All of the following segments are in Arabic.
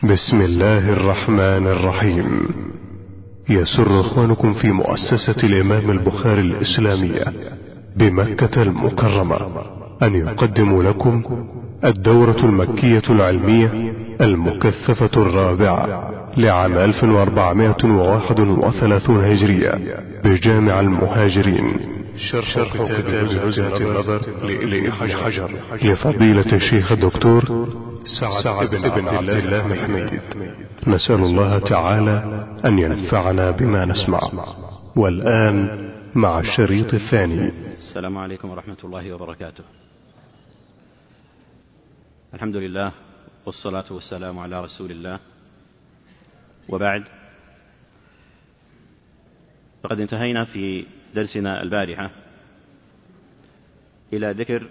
بسم الله الرحمن الرحيم. يسر إخوانكم في مؤسسة الإمام البخاري الإسلامية بمكة المكرمة أن يقدموا لكم الدورة المكية العلمية المكثفة الرابعة لعام 1431 هجرية بجامع المهاجرين، شرح كتاب وجهة النظر لابن حجر لفضيلة الشيخ الدكتور سعد بن عبد الله محميد. نسأل الله تعالى أن ينفعنا بما نسمع. والآن مع الشريط الثاني. السلام عليكم ورحمة الله وبركاته. الحمد لله والصلاة والسلام على رسول الله، وبعد، فقد انتهينا في درسنا البارحة إلى ذكر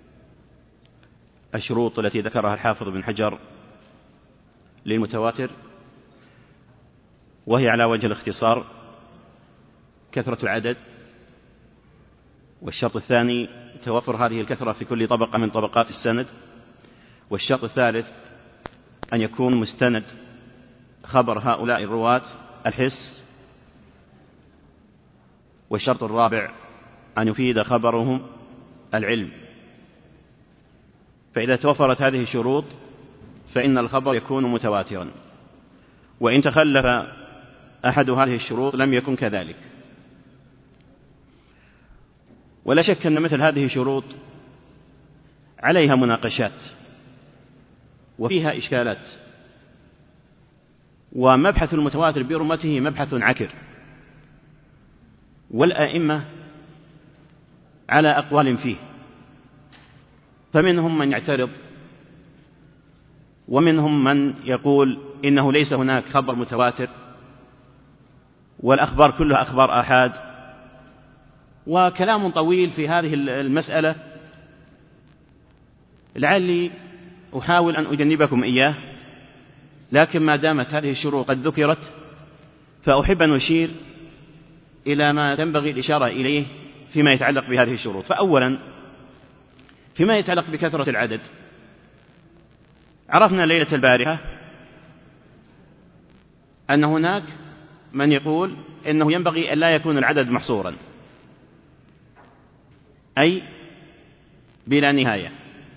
الشروط التي ذكرها الحافظ بن حجر للمتواتر، وهي على وجه الاختصار كثرة العدد، والشرط الثاني توفر هذه الكثرة في كل طبقة من طبقات السند، والشرط الثالث أن يكون مستند خبر هؤلاء الرواة الحس، والشرط الرابع أن يفيد خبرهم العلم. فإذا توفرت هذه الشروط فإن الخبر يكون متواترا، وإن تخلف أحد هذه الشروط لم يكن كذلك. ولا شك أن مثل هذه الشروط عليها مناقشات وفيها إشكالات، ومبحث المتواتر برمته مبحث عكر، والآئمة على أقوال فيه، فمنهم من يعترض، ومنهم من يقول إنه ليس هناك خبر متواتر والأخبار كلها أخبار آحاد، وكلام طويل في هذه المسألة لعلي أحاول أن أجنبكم إياه. لكن ما دامت هذه الشروط قد ذكرت فأحب أن أشير إلى ما تنبغي الإشارة إليه فيما يتعلق بهذه الشروط. فأولا، فيما يتعلق بكثرة العدد، عرفنا ليلة البارحة أن هناك من يقول إنه ينبغي أن لا يكون العدد محصورا، أي بلا نهاية.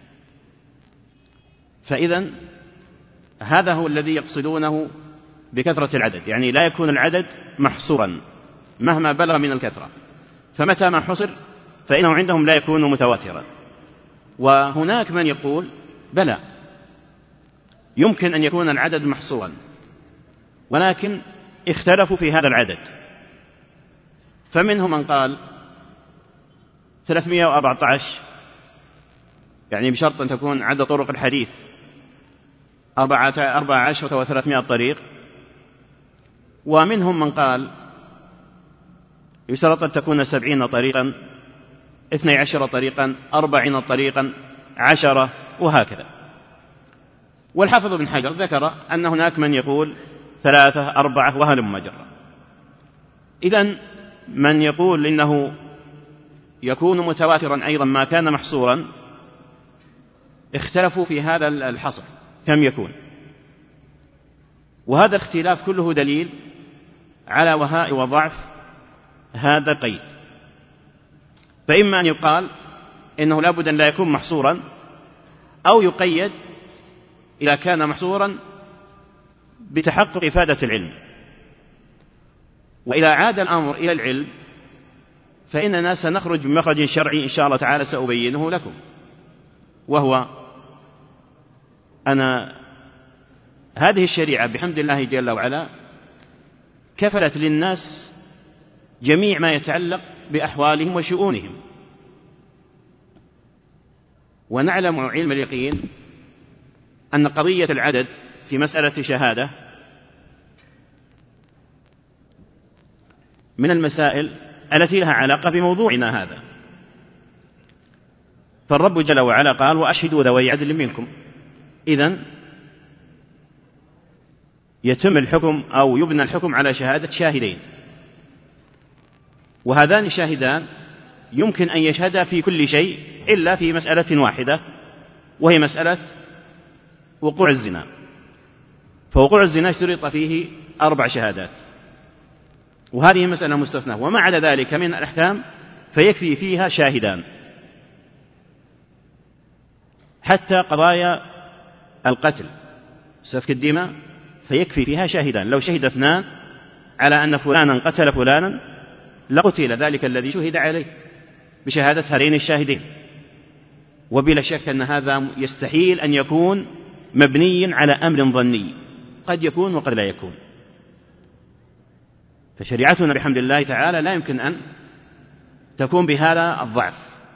فإذن هذا هو الذي يقصدونه بكثرة العدد، يعني لا يكون العدد محصورا مهما بلغ من الكثرة، فمتى ما حصر فإنه عندهم لا يكون متواترا. وهناك من يقول بلى، يمكن أن يكون العدد محصورا، ولكن اختلفوا في هذا العدد. فمنهم من قال 314، يعني بشرط أن تكون عدد طرق الحديث 14,300 طريق. ومنهم من قال يشترط أن تكون 70 طريقا، 12 طريقا، 40 طريقا، 10، وهكذا. والحافظ بن حجر ذكر أن هناك من يقول 3، 4، وهلم جرا. إذن من يقول إنه يكون متواترا أيضا ما كان محصورا، اختلفوا في هذا الحصر كم يكون، وهذا الاختلاف كله دليل على وهاء وضعف هذا القيد. فإما أن يقال إنه لابد أن لا يكون محصورا، أو يقيد إذا كان محصورا بتحقق إفادة العلم. وإذا عاد الأمر إلى العلم فإننا سنخرج بمخرج شرعي إن شاء الله تعالى سأبينه لكم، وهو أن هذه الشريعة بحمد الله جل وعلا كفلت للناس جميع ما يتعلق بأحوالهم وشؤونهم. ونعلم علم اليقين أن قضية العدد في مسألة شهادة من المسائل التي لها علاقة بموضوعنا هذا. فالرب جل وعلا قال: وأشهدوا ذوي عدل منكم. إذن يتم الحكم أو يبنى الحكم على شهادة شاهدين، وهذان الشاهدان يمكن أن يشهدا في كل شيء إلا في مسألة واحدة، وهي مسألة وقوع الزنا. فوقوع الزنا اشترط فيه 4 شهادات، وهذه مسألة مستثنى. وما عدا ذلك من الأحكام فيكفي فيها شاهدان. حتى قضايا القتل سفك الدماء فيكفي فيها شاهدان. لو شهد 2 على أن فلانا قتل فلانا لقتل ذلك الذي شهد عليه بشهادة هذين الشاهدين. وبلا شك أن هذا يستحيل أن يكون مبني على أمر ظني، قد يكون وقد لا يكون. فشريعتنا بحمد الله تعالى لا يمكن أن تكون بهذا الضعف.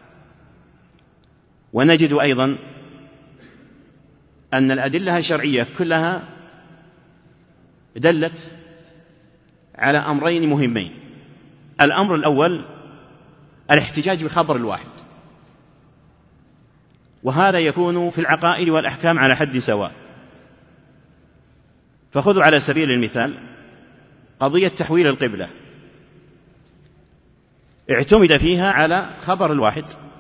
ونجد أيضا أن الأدلة الشرعية كلها دلت على أمرين مهمين. الأمر الأول الاحتجاج بخبر الواحد، وهذا يكون في العقائد والأحكام على حد سواء. فخذوا على سبيل المثال قضية تحويل القبلة، اعتمد فيها على خبر الواحد.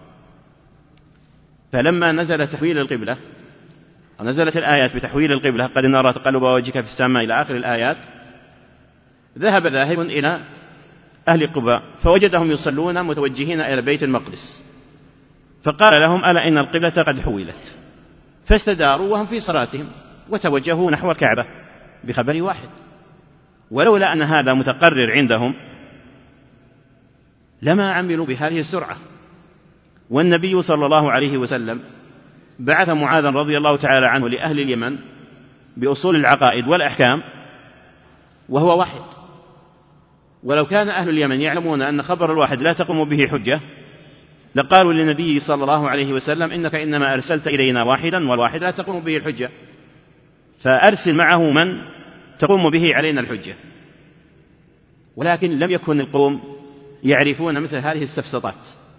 فلما نزل تحويل القبلة ونزلت الآيات بتحويل القبلة قد نرى تقلب وجهك في السماء إلى آخر الآيات، ذهب ذاهب إلى أهل قباء فوجدهم يصلون متوجهين إلى بيت المقدس، فقال لهم ألا إن القبلة قد حولت، فاستداروا وهم في صلاتهم وتوجهوا نحو الكعبة بخبر واحد. ولولا أن هذا متقرر عندهم لما عملوا بهذه السرعة. والنبي صلى الله عليه وسلم بعث معاذا رضي الله تعالى عنه لأهل اليمن بأصول العقائد والأحكام وهو واحد. ولو كان أهل اليمن يعلمون أن خبر الواحد لا تقوم به حجة لقالوا للنبي صلى الله عليه وسلم إنك إنما أرسلت إلينا واحدا والواحد لا تقوم به الحجة، فأرسل معه من تقوم به علينا الحجة. ولكن لم يكن القوم يعرفون مثل هذه السفسطات،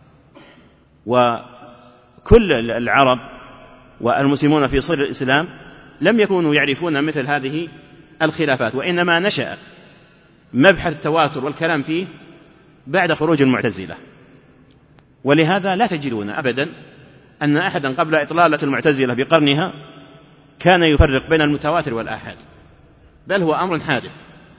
وكل العرب والمسلمون في صدر الإسلام لم يكونوا يعرفون مثل هذه الخلافات، وإنما نشأ مبحث التواتر والكلام فيه بعد خروج المعتزلة. ولهذا لا تجدون أبدا أن أحدا قبل إطلالة المعتزلة بقرنها كان يفرق بين المتواتر والآحاد، بل هو أمر حادث.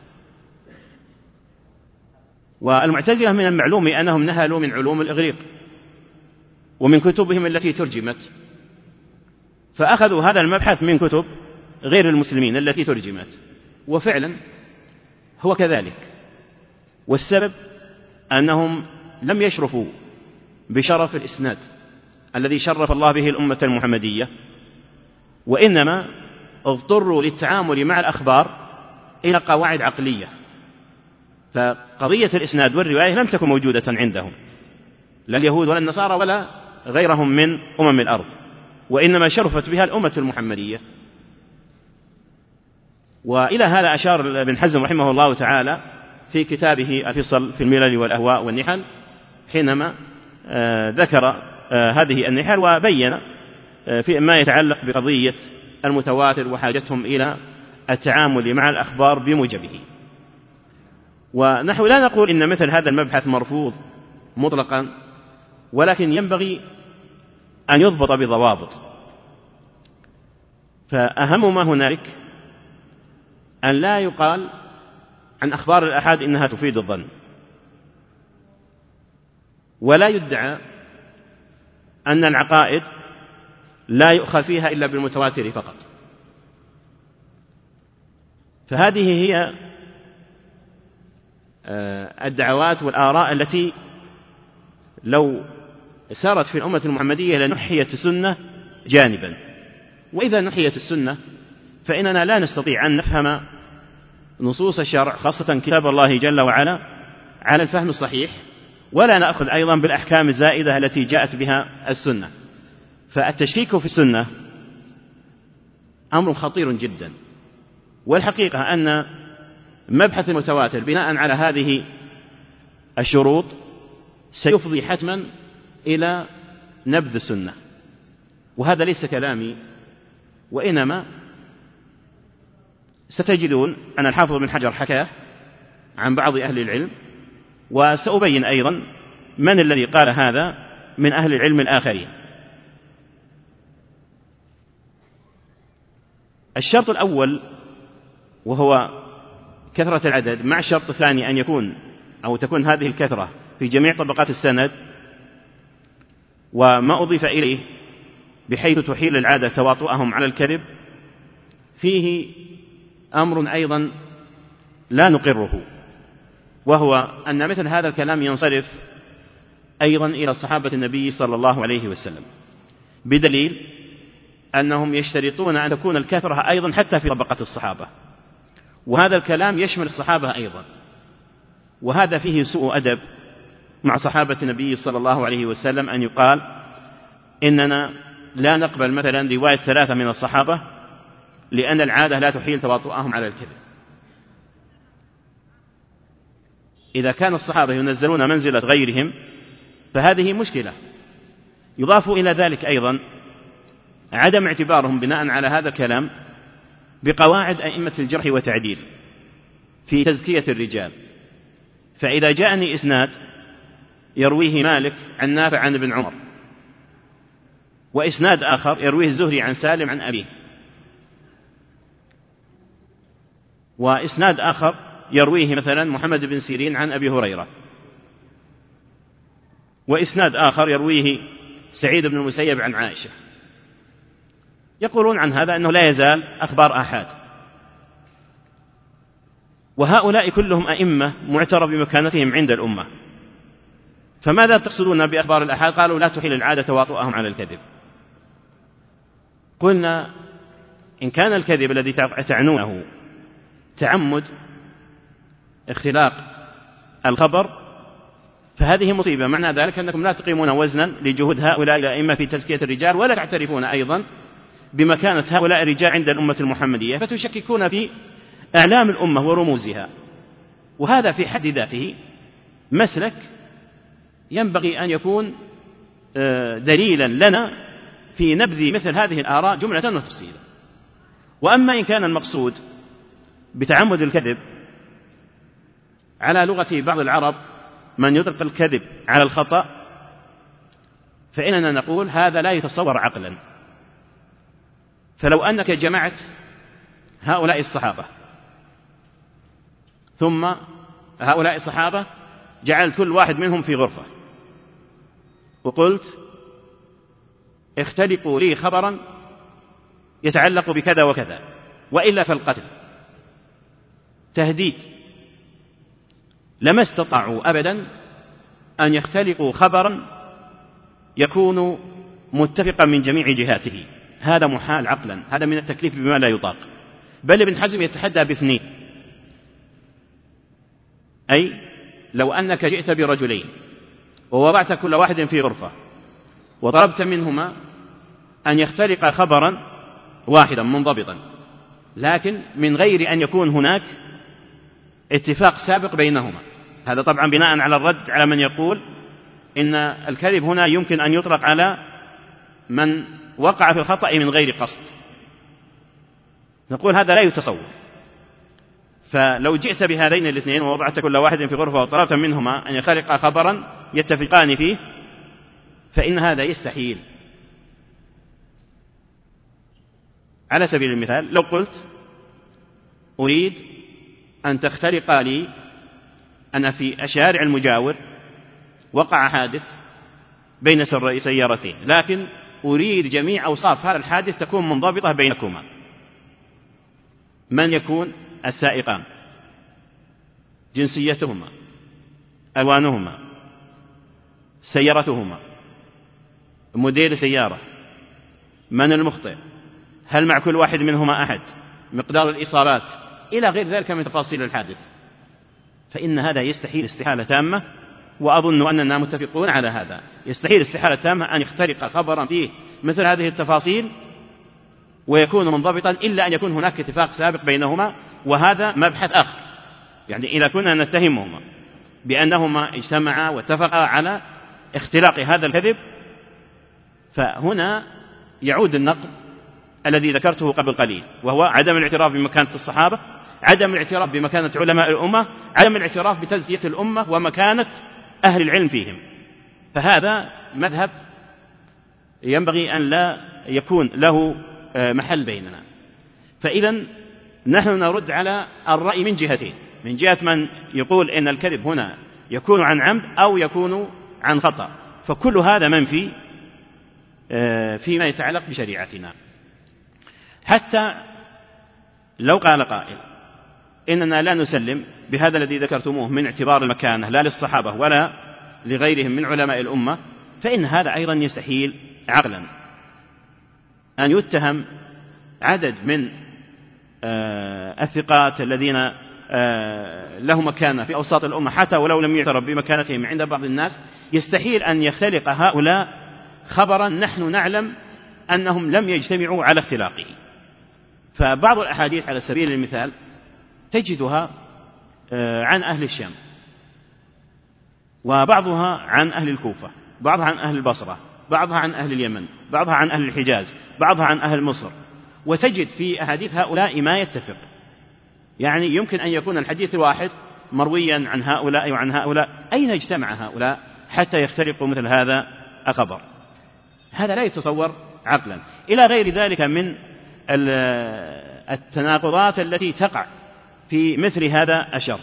والمعتزلة من المعلوم أنهم نهلوا من علوم الإغريق ومن كتبهم التي ترجمت، فأخذوا هذا المبحث من كتب غير المسلمين التي ترجمت، وفعلا هو كذلك. والسبب أنهم لم يشرفوا بشرف الإسناد الذي شرف الله به الأمة المحمدية، وإنما اضطروا للتعامل مع الأخبار إلى قواعد عقلية. فقضية الإسناد والرواية لم تكن موجودة عندهم، لا اليهود ولا النصارى ولا غيرهم من أمم الأرض، وإنما شرفت بها الأمة المحمدية. وإلى هذا أشار ابن حزم رحمه الله تعالى في كتابه الفصل في الملل والأهواء والنحل حينما ذكر هذه النحل، وبين في ما يتعلق بقضية المتواتر وحاجتهم إلى التعامل مع الأخبار بموجبه. ونحن لا نقول إن مثل هذا المبحث مرفوض مطلقا، ولكن ينبغي أن يضبط بضوابط. فأهم ما هنالك أن لا يقال عن أخبار الآحاد إنها تفيد الظن، ولا يدعى أن العقائد لا يؤخذ فيها إلا بالمتواتر فقط. فهذه هي الدعوات والآراء التي لو سارت في الأمة المحمدية لنحيت السنة جانبا. وإذا نحيت السنة فإننا لا نستطيع أن نفهم نصوص الشرع خاصة كتاب الله جل وعلا على الفهم الصحيح، ولا نأخذ أيضا بالأحكام الزائدة التي جاءت بها السنة. فالتشكيك في السنة أمر خطير جدا. والحقيقة أن مبحث المتواتر بناء على هذه الشروط سيفضي حتما إلى نبذ السنة. وهذا ليس كلامي، وإنما ستجدون أن الحافظ بن حجر حكاه عن بعض أهل العلم، وسأبين أيضا من الذي قال هذا من أهل العلم الآخرين. الشرط الأول وهو كثرة العدد مع الشرط الثاني أن يكون أو تكون هذه الكثرة في جميع طبقات السند، وما أضيف إليه بحيث تحيل العادة تواطؤهم على الكذب، فيه أمر أيضا لا نقره، وهو أن مثل هذا الكلام ينصرف أيضا إلى صحابة النبي صلى الله عليه وسلم، بدليل أنهم يشترطون أن تكون الكثرة أيضا حتى في طبقة الصحابة، وهذا الكلام يشمل الصحابة أيضا، وهذا فيه سوء أدب مع صحابة النبي صلى الله عليه وسلم أن يقال إننا لا نقبل مثلا رواية 3 من الصحابة لأن العادة لا تحيل تواطؤهم على الكذب. إذا كان الصحابة ينزلون منزلة غيرهم فهذه مشكلة. يضاف إلى ذلك أيضا عدم اعتبارهم بناء على هذا الكلام بقواعد أئمة الجرح والتعديل في تزكية الرجال، فإذا جاءني إسناد يرويه مالك عن نافع عن ابن عمر، وإسناد آخر يرويه الزهري عن سالم عن أبيه، وإسناد آخر يرويه مثلا محمد بن سيرين عن أبي هريرة، وإسناد آخر يرويه سعيد بن المسيب عن عائشة، يقولون عن هذا أنه لا يزال أخبار آحاد، وهؤلاء كلهم أئمة معترف بمكانتهم عند الأمة، فماذا تقصدون بأخبار الآحاد؟ قالوا لا تحيل العادة تواطؤهم على الكذب. قلنا إن كان الكذب الذي تعنونه تعمد اختلاق الخبر فهذه مصيبة، معنى ذلك أنكم لا تقيمون وزنا لجهود هؤلاء الأئمة في تزكية الرجال، ولا تعترفون أيضا بمكانة هؤلاء الرجال عند الأمة المحمدية، فتشككون في أعلام الأمة ورموزها، وهذا في حد ذاته مسلك ينبغي أن يكون دليلا لنا في نبذ مثل هذه الآراء جملة وتفصيلا. وأما إن كان المقصود بتعمد الكذب على لغة بعض العرب من يطلق الكذب على الخطأ، فإننا نقول هذا لا يتصور عقلا. فلو أنك جمعت هؤلاء الصحابة ثم هؤلاء الصحابة جعلت كل واحد منهم في غرفة وقلت اختلقوا لي خبرا يتعلق بكذا وكذا وإلا فالقتل، تهديد، لما استطاعوا أبدا أن يختلقوا خبرا يكون متفقا من جميع جهاته، هذا محال عقلا، هذا من التكليف بما لا يطاق. بل ابن حزم يتحدى باثنين، أي لو أنك جئت برجلين ووضعت كل واحد في غرفة وطلبت منهما أن يختلق خبرا واحدا منضبطا، لكن من غير أن يكون هناك اتفاق سابق بينهما، هذا طبعا بناء على الرد على من يقول إن الكذب هنا يمكن أن يطلق على من وقع في الخطأ من غير قصد، نقول هذا لا يتصور. فلو جئت بهذين الاثنين ووضعت كل واحد في غرفة وطلبت منهما أن يخلق خبرا يتفقان فيه فإن هذا يستحيل. على سبيل المثال لو قلت أريد أن تختلق لي أنا في الشارع المجاور وقع حادث بين سيارتين، لكن أريد جميع أوصاف هذا الحادث تكون منضبطة بينكما، من يكون السائقان، جنسيتهما، ألوانهما، سيارتهما، موديل سيارة، من المخطئ، هل مع كل واحد منهما أحد، مقدار الإصابات، إلى غير ذلك من تفاصيل الحادث، فإن هذا يستحيل استحالة تامة، وأظن أننا متفقون على هذا، يستحيل استحالة تامة أن يخترق خبرا فيه مثل هذه التفاصيل ويكون منضبطا إلا أن يكون هناك اتفاق سابق بينهما، وهذا مبحث آخر. يعني إذا كنا نتهمهما بأنهما اجتمعا واتفقا على اختلاق هذا الكذب، فهنا يعود النقد الذي ذكرته قبل قليل، وهو عدم الاعتراف بمكانة الصحابة، عدم الاعتراف بمكانة علماء الأمة، عدم الاعتراف بتزكية الأمة ومكانة أهل العلم فيهم. فهذا مذهب ينبغي أن لا يكون له محل بيننا. فإذا نحن نرد على الرأي من جهتين، من جهة من يقول إن الكذب هنا يكون عن عمد أو يكون عن خطأ، فكل هذا منفي فيما يتعلق بشريعتنا. حتى لو قال قائل إننا لا نسلم بهذا الذي ذكرتموه من اعتبار المكانة لا للصحابة ولا لغيرهم من علماء الأمة، فإن هذا أيضا يستحيل عقلا أن يتهم عدد من الثقات الذين له مكانة في أوساط الأمة حتى ولو لم يعترف بمكانتهم عند بعض الناس، يستحيل أن يختلق هؤلاء خبرا نحن نعلم أنهم لم يجتمعوا على اختلاقه. فبعض الأحاديث على سبيل المثال تجدها عن أهل الشام، وبعضها عن أهل الكوفة، بعضها عن أهل البصرة، بعضها عن أهل اليمن، بعضها عن أهل الحجاز، بعضها عن أهل مصر، وتجد في أحاديث هؤلاء ما يتفق. يعني يمكن أن يكون الحديث الواحد مرويا عن هؤلاء وعن هؤلاء، أين اجتمع هؤلاء حتى يختلقوا مثل هذا الخبر؟ هذا لا يتصور عقلا. إلى غير ذلك من التناقضات التي تقع في مثل هذا الشرط.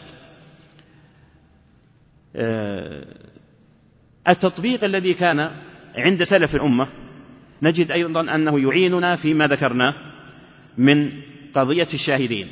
التطبيق الذي كان عند سلف الأمة نجد أيضا أنه يعيننا فيما ذكرناه من قضية الشاهدين.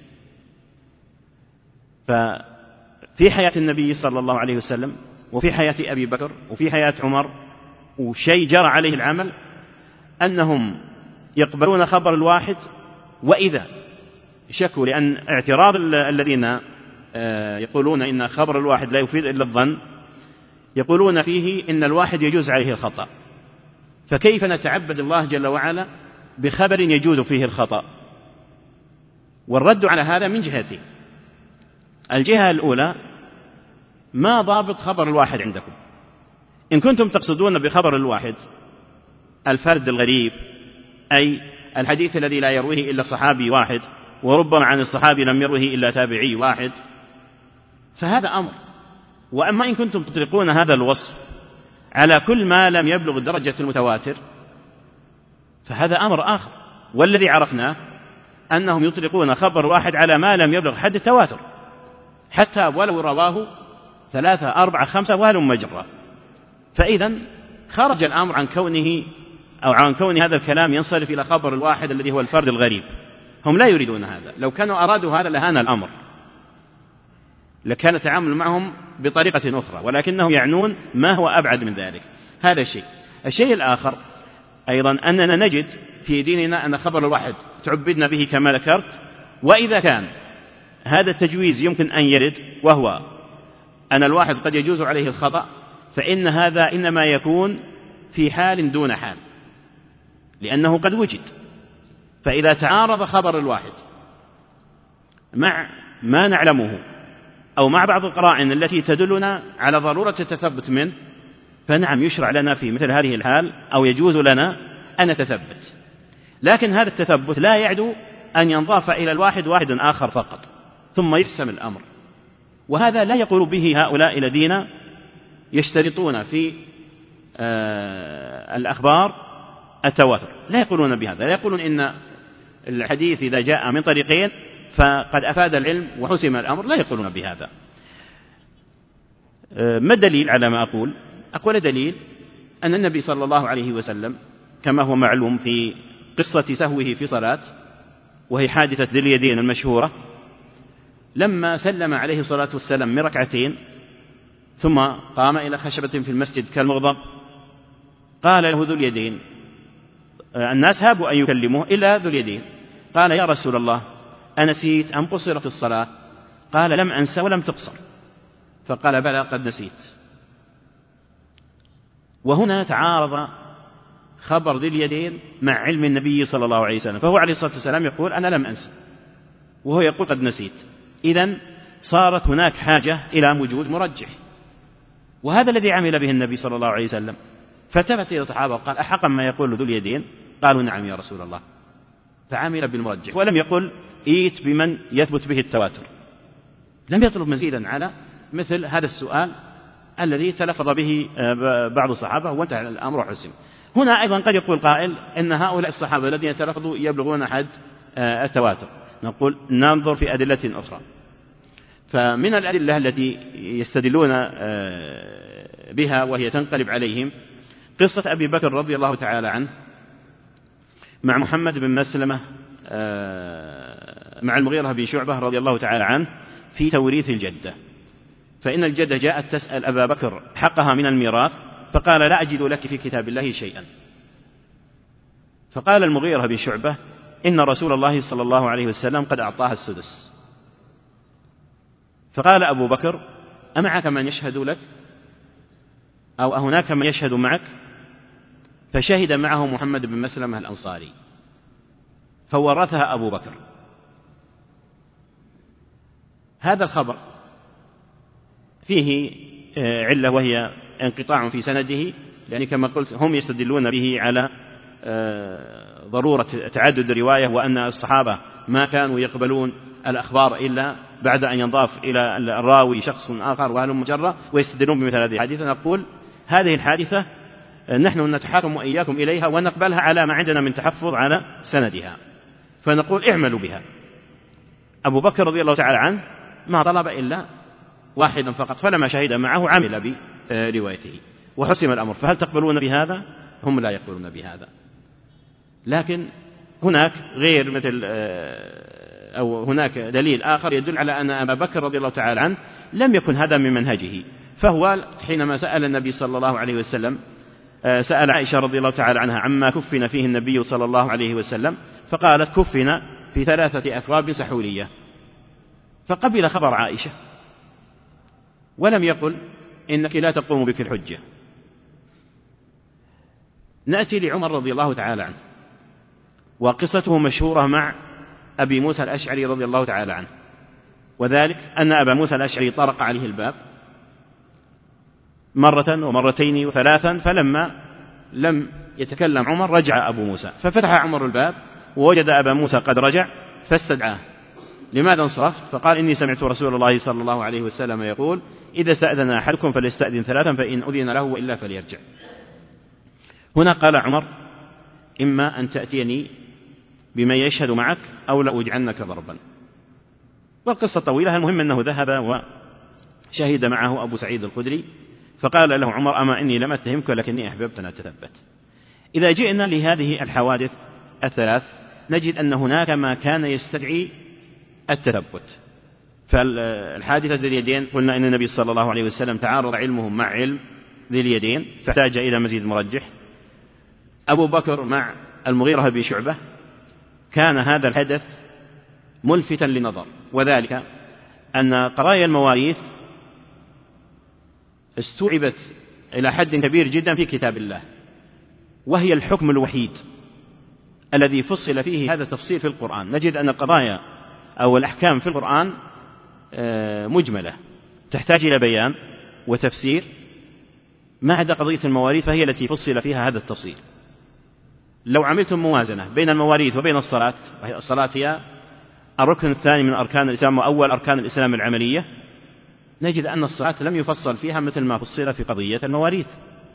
ففي حياة النبي صلى الله عليه وسلم وفي حياة أبي بكر وفي حياة عمر، وشيء جرى عليه العمل، أنهم يقبلون خبر الواحد، وإذا شكوا لأن اعتراض الذين يقولون إن خبر الواحد لا يفيد إلا الظن، يقولون فيه إن الواحد يجوز عليه الخطأ، فكيف نتعبد الله جل وعلا بخبر يجوز فيه الخطأ؟ والرد على هذا من جهتين. الجهة الأولى، ما ضابط خبر الواحد عندكم؟ إن كنتم تقصدون بخبر الواحد الفرد الغريب، أي الحديث الذي لا يرويه إلا صحابي واحد، وربما عن الصحابي لم يروه إلا تابعي واحد، فهذا أمر. وأما إن كنتم تطلقون هذا الوصف على كل ما لم يبلغ درجة المتواتر فهذا أمر آخر. والذي عرفناه أنهم يطلقون خبر واحد على ما لم يبلغ حد التواتر، حتى ولو رواه 3 4 5 وهلم مجرى. فإذا خرج الأمر عن كونه أو عن كون هذا الكلام ينصرف إلى خبر الواحد الذي هو الفرد الغريب. هم لا يريدون هذا، لو كانوا أرادوا هذا لهان الأمر، لكان التعامل معهم بطريقة أخرى، ولكنهم يعنون ما هو أبعد من ذلك. هذا الشيء. الشيء الآخر أيضا أننا نجد في ديننا أن خبر الواحد تعبدنا به كما ذكرت، وإذا كان هذا التجويز يمكن أن يرد، وهو أن الواحد قد يجوز عليه الخطأ، فإن هذا إنما يكون في حال دون حال، لأنه قد وجد. فإذا تعارض خبر الواحد مع ما نعلمه أو مع بعض القرائن التي تدلنا على ضرورة التثبت منه، فنعم يشرع لنا في مثل هذه الحال أو يجوز لنا أن نتثبت. لكن هذا التثبت لا يعدو أن ينضاف إلى الواحد واحد آخر فقط ثم يحسم الأمر، وهذا لا يقول به هؤلاء الذين يشترطون في الأخبار التواتر، لا يقولون بهذا، لا يقولون إن الحديث إذا جاء من طريقين فقد أفاد العلم وحسم الأمر، لا يقولون بهذا. ما الدليل على ما أقول؟ أقول دليل أن النبي صلى الله عليه وسلم كما هو معلوم في قصة سهوه في صلاة، وهي حادثة ذي اليدين المشهورة، لما سلم عليه الصلاة والسلام من ركعتين ثم قام إلى خشبة في المسجد كالمغضب، قال له ذو اليدين، الناس هابوا أن يكلموه إلا ذو اليدين، قال يا رسول الله أنسيت أم قصرت الصلاة؟ قال لم أنس ولم تقصر. فقال بلى قد نسيت. وهنا تعارض خبر ذي اليدين مع علم النبي صلى الله عليه وسلم، فهو عليه الصلاة والسلام يقول أنا لم أنس، وهو يقول قد نسيت. إذن صارت هناك حاجة إلى وجود مرجح، وهذا الذي عمل به النبي صلى الله عليه وسلم. فالتفت إلى الصحابة وقال أحقا ما يقول ذو اليدين؟ قالوا نعم يا رسول الله. فعمل بالمرجح ولم يقل إيت بمن يثبت به التواتر، لم يطلب مزيدا على مثل هذا السؤال الذي تلفظ به بعض الصحابة وانتهى الأمر وحسم. هنا أيضا قد يقول قائل إن هؤلاء الصحابة الذين تلفظوا يبلغون حد التواتر، نقول ننظر في أدلة أخرى. فمن الأدلة التي يستدلون بها وهي تنقلب عليهم قصة أبي بكر رضي الله تعالى عنه مع محمد بن مسلمة مع المغيرة بن شعبة رضي الله تعالى عنه في توريث الجدة. فإن الجدة جاءت تسأل أبا بكر حقها من الميراث، فقال لا أجد لك في كتاب الله شيئا. فقال المغيرة بن شعبة إن رسول الله صلى الله عليه وسلم قد أعطاها السدس. فقال أبو بكر أمعك من يشهد لك أو هناك من يشهد معك؟ فشهد معه محمد بن مسلمة الأنصاري فورثها أبو بكر. هذا الخبر فيه علة وهي انقطاع في سنده، لأن كما قلت هم يستدلون به على ضرورة تعدد الرواية، وأن الصحابة ما كانوا يقبلون الأخبار إلا بعد أن ينضاف إلى الراوي شخص آخر وهلم جرة، ويستدلون بمثل هذه الحادثة. نقول هذه الحادثة نحن نتحاكم وإياكم إليها ونقبلها على ما عندنا من تحفظ على سندها، فنقول اعملوا بها. أبو بكر رضي الله تعالى عنه ما طلب إلا واحدا فقط، فلما شهد معه عمل بروايته وحسم الأمر. فهل تقبلون بهذا؟ هم لا يقبلون بهذا. لكن هناك غير مثل أو هناك دليل آخر يدل على أن أبا بكر رضي الله تعالى عنه لم يكن هذا من منهجه. فهو حينما سأل النبي صلى الله عليه وسلم سأل عائشة رضي الله تعالى عنها عما كفن فيه النبي صلى الله عليه وسلم، فقالت كفن في 3 أثواب سحولية، فقبل خبر عائشة ولم يقل إنك لا تقوم بك الحجة. نأتي لعمر رضي الله تعالى عنه، وقصته مشهورة مع أبي موسى الأشعري رضي الله تعالى عنه، وذلك أن أبا موسى الأشعري طرق عليه الباب مرة ومرتين وثلاثا، فلما لم يتكلم عمر رجع أبو موسى، ففتح عمر الباب ووجد أبا موسى قد رجع فاستدعاه. لماذا انصرف؟ فقال إني سمعت رسول الله صلى الله عليه وسلم يقول إذا استأذن أحدكم فليستأذن 3 فإن أذن له وإلا فليرجع. هنا قال عمر إما أن تأتيني بما يشهد معك أو لأجعنك ضربا. والقصة طويلة، المهم أنه ذهب وشهد معه أبو سعيد الخدري، فقال له عمر أما إني لم أتهمك ولكني أحببت أن أتثبت. إذا جئنا لهذه الحوادث الثلاث نجد أن هناك ما كان يستدعي التثبت. فالحادثة ذي اليدين قلنا أن النبي صلى الله عليه وسلم تعارض علمه مع علم ذي اليدين فاحتاج إلى مزيد مرجح. أبو بكر مع المغيرة بن شعبة كان هذا الحدث ملفتا لنظر، وذلك أن قضايا المواريث استوعبت إلى حد كبير جدا في كتاب الله، وهي الحكم الوحيد الذي فصل فيه هذا التفصيل في القرآن. نجد أن القضايا أو الأحكام في القرآن مجملة تحتاج إلى بيان وتفسير، ما عدا قضية المواريث فهي التي فصل فيها هذا التفصيل. لو عملتم موازنة بين المواريث وبين الصلاة، وهي الصلاة هي الركن الثاني من أركان الإسلام وأول أركان الإسلام العملية، نجد أن الصلاة لم يفصل فيها مثل ما فصل في قضية المواريث.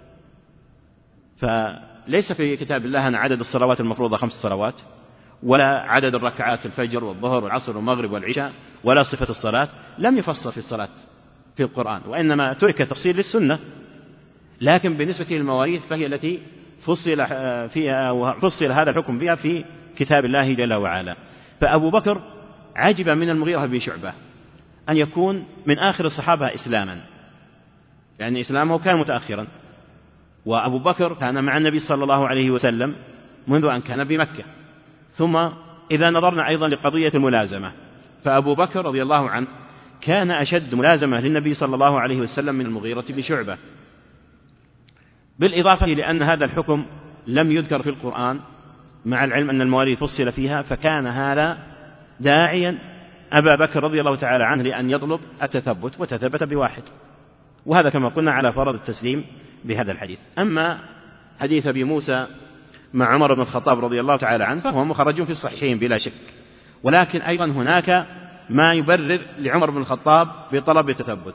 فليس في كتاب الله أن عدد الصلوات المفروضة 5 صلوات، ولا عدد الركعات الفجر والظهر والعصر والمغرب والعشاء، ولا صفة الصلاة، لم يفصل في الصلاة في القرآن، وإنما ترك تفصيل للسنة. لكن بالنسبة للمواريث فهي التي فصل فيها وفصل هذا الحكم فيها في كتاب الله جل وعلا. فأبو بكر عجب من المغيرة بن شعبة أن يكون من آخر الصحابة إسلاما، يعني إسلامه كان متأخرا، وأبو بكر كان مع النبي صلى الله عليه وسلم منذ أن كان بمكة. ثم إذا نظرنا أيضا لقضية الملازمة، فأبو بكر رضي الله عنه كان أشد ملازمة للنبي صلى الله عليه وسلم من المغيرة بن شعبة، بالإضافة لأن هذا الحكم لم يذكر في القرآن، مع العلم أن المواريث فصل فيها، فكان هذا داعيا أبا بكر رضي الله تعالى عنه لأن يطلب التثبت، وتثبت بواحد. وهذا كما قلنا على فرض التسليم بهذا الحديث. أما حديث أبي موسى مع عمر بن الخطاب رضي الله تعالى عنه فهو مخرج في الصحيحين بلا شك، ولكن أيضا هناك ما يبرر لعمر بن الخطاب بطلب التثبت،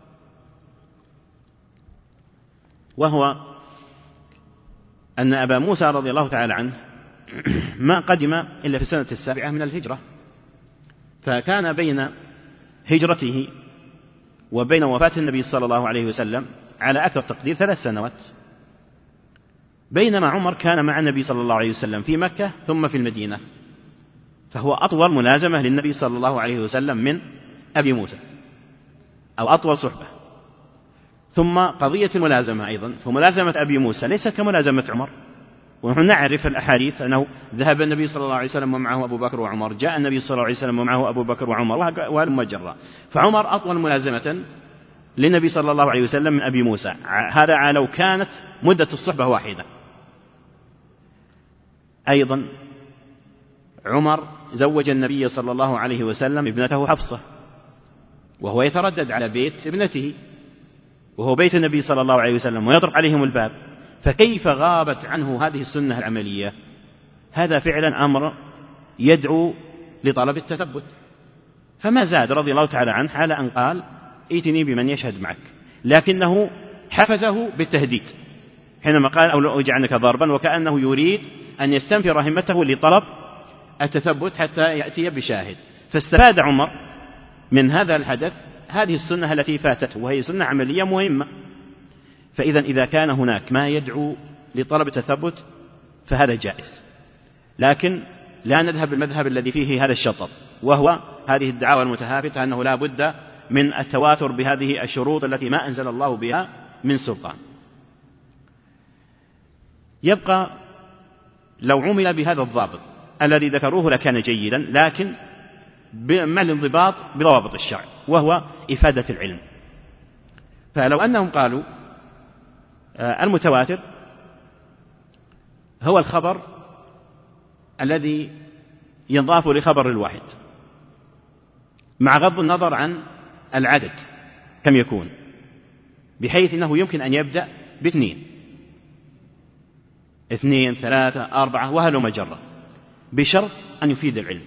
وهو أن أبا موسى رضي الله تعالى عنه ما قدم إلا في السنة 7 من الهجرة، فكان بين هجرته وبين وفاة النبي صلى الله عليه وسلم على أكثر تقدير 3 سنوات، بينما عمر كان مع النبي صلى الله عليه وسلم في مكة ثم في المدينة، فهو أطول ملازمة للنبي صلى الله عليه وسلم من أبي موسى، أو أطول صحبة. ثم قضية الملازمة أيضا، فملازمة أبي موسى ليست كملازمة عمر، ونحن نعرف الأحاديث أنه ذهب النبي صلى الله عليه وسلم ومعه أبو بكر وعمر، جاء النبي صلى الله عليه وسلم ومعه أبو بكر وعمر، وهلم جرا. فعمر أطول ملازمة للنبي صلى الله عليه وسلم من أبي موسى، هذا لو كانت مدة الصحبة واحدة. أيضا عمر زوج النبي صلى الله عليه وسلم ابنته حفصة، وهو يتردد على بيت ابنته وهو بيت النبي صلى الله عليه وسلم ويطرق عليهم الباب، فكيف غابت عنه هذه السنة العملية؟ هذا فعلا أمر يدعو لطلب التثبت. فما زاد رضي الله تعالى عنه على أن قال ائتني بمن يشهد معك، لكنه حفزه بالتهديد حينما قال أو لو أجعنك ضربا، وكأنه يريد أن يستنفر همته لطلب التثبت حتى يأتي بشاهد. فاستفاد عمر من هذا الحدث هذه السنة التي فاتته، وهي سنة عملية مهمة. فإذا إذا كان هناك ما يدعو لطلب التثبت فهذا جائز، لكن لا نذهب بالمذهب الذي فيه هذا الشطط، وهو هذه الدعاوى المتهافتة أنه لا بد من التواتر بهذه الشروط التي ما أنزل الله بها من سلطان. يبقى لو عمل بهذا الضابط الذي ذكروه لكان جيدا، لكن مع الانضباط بضوابط الشرع، وهو إفادة العلم. فلو أنهم قالوا المتواتر هو الخبر الذي ينضاف لخبر الواحد مع غض النظر عن العدد كم يكون، بحيث أنه يمكن أن يبدأ باثنين 2 3 4 وهلم جرا، بشرط أن يفيد العلم.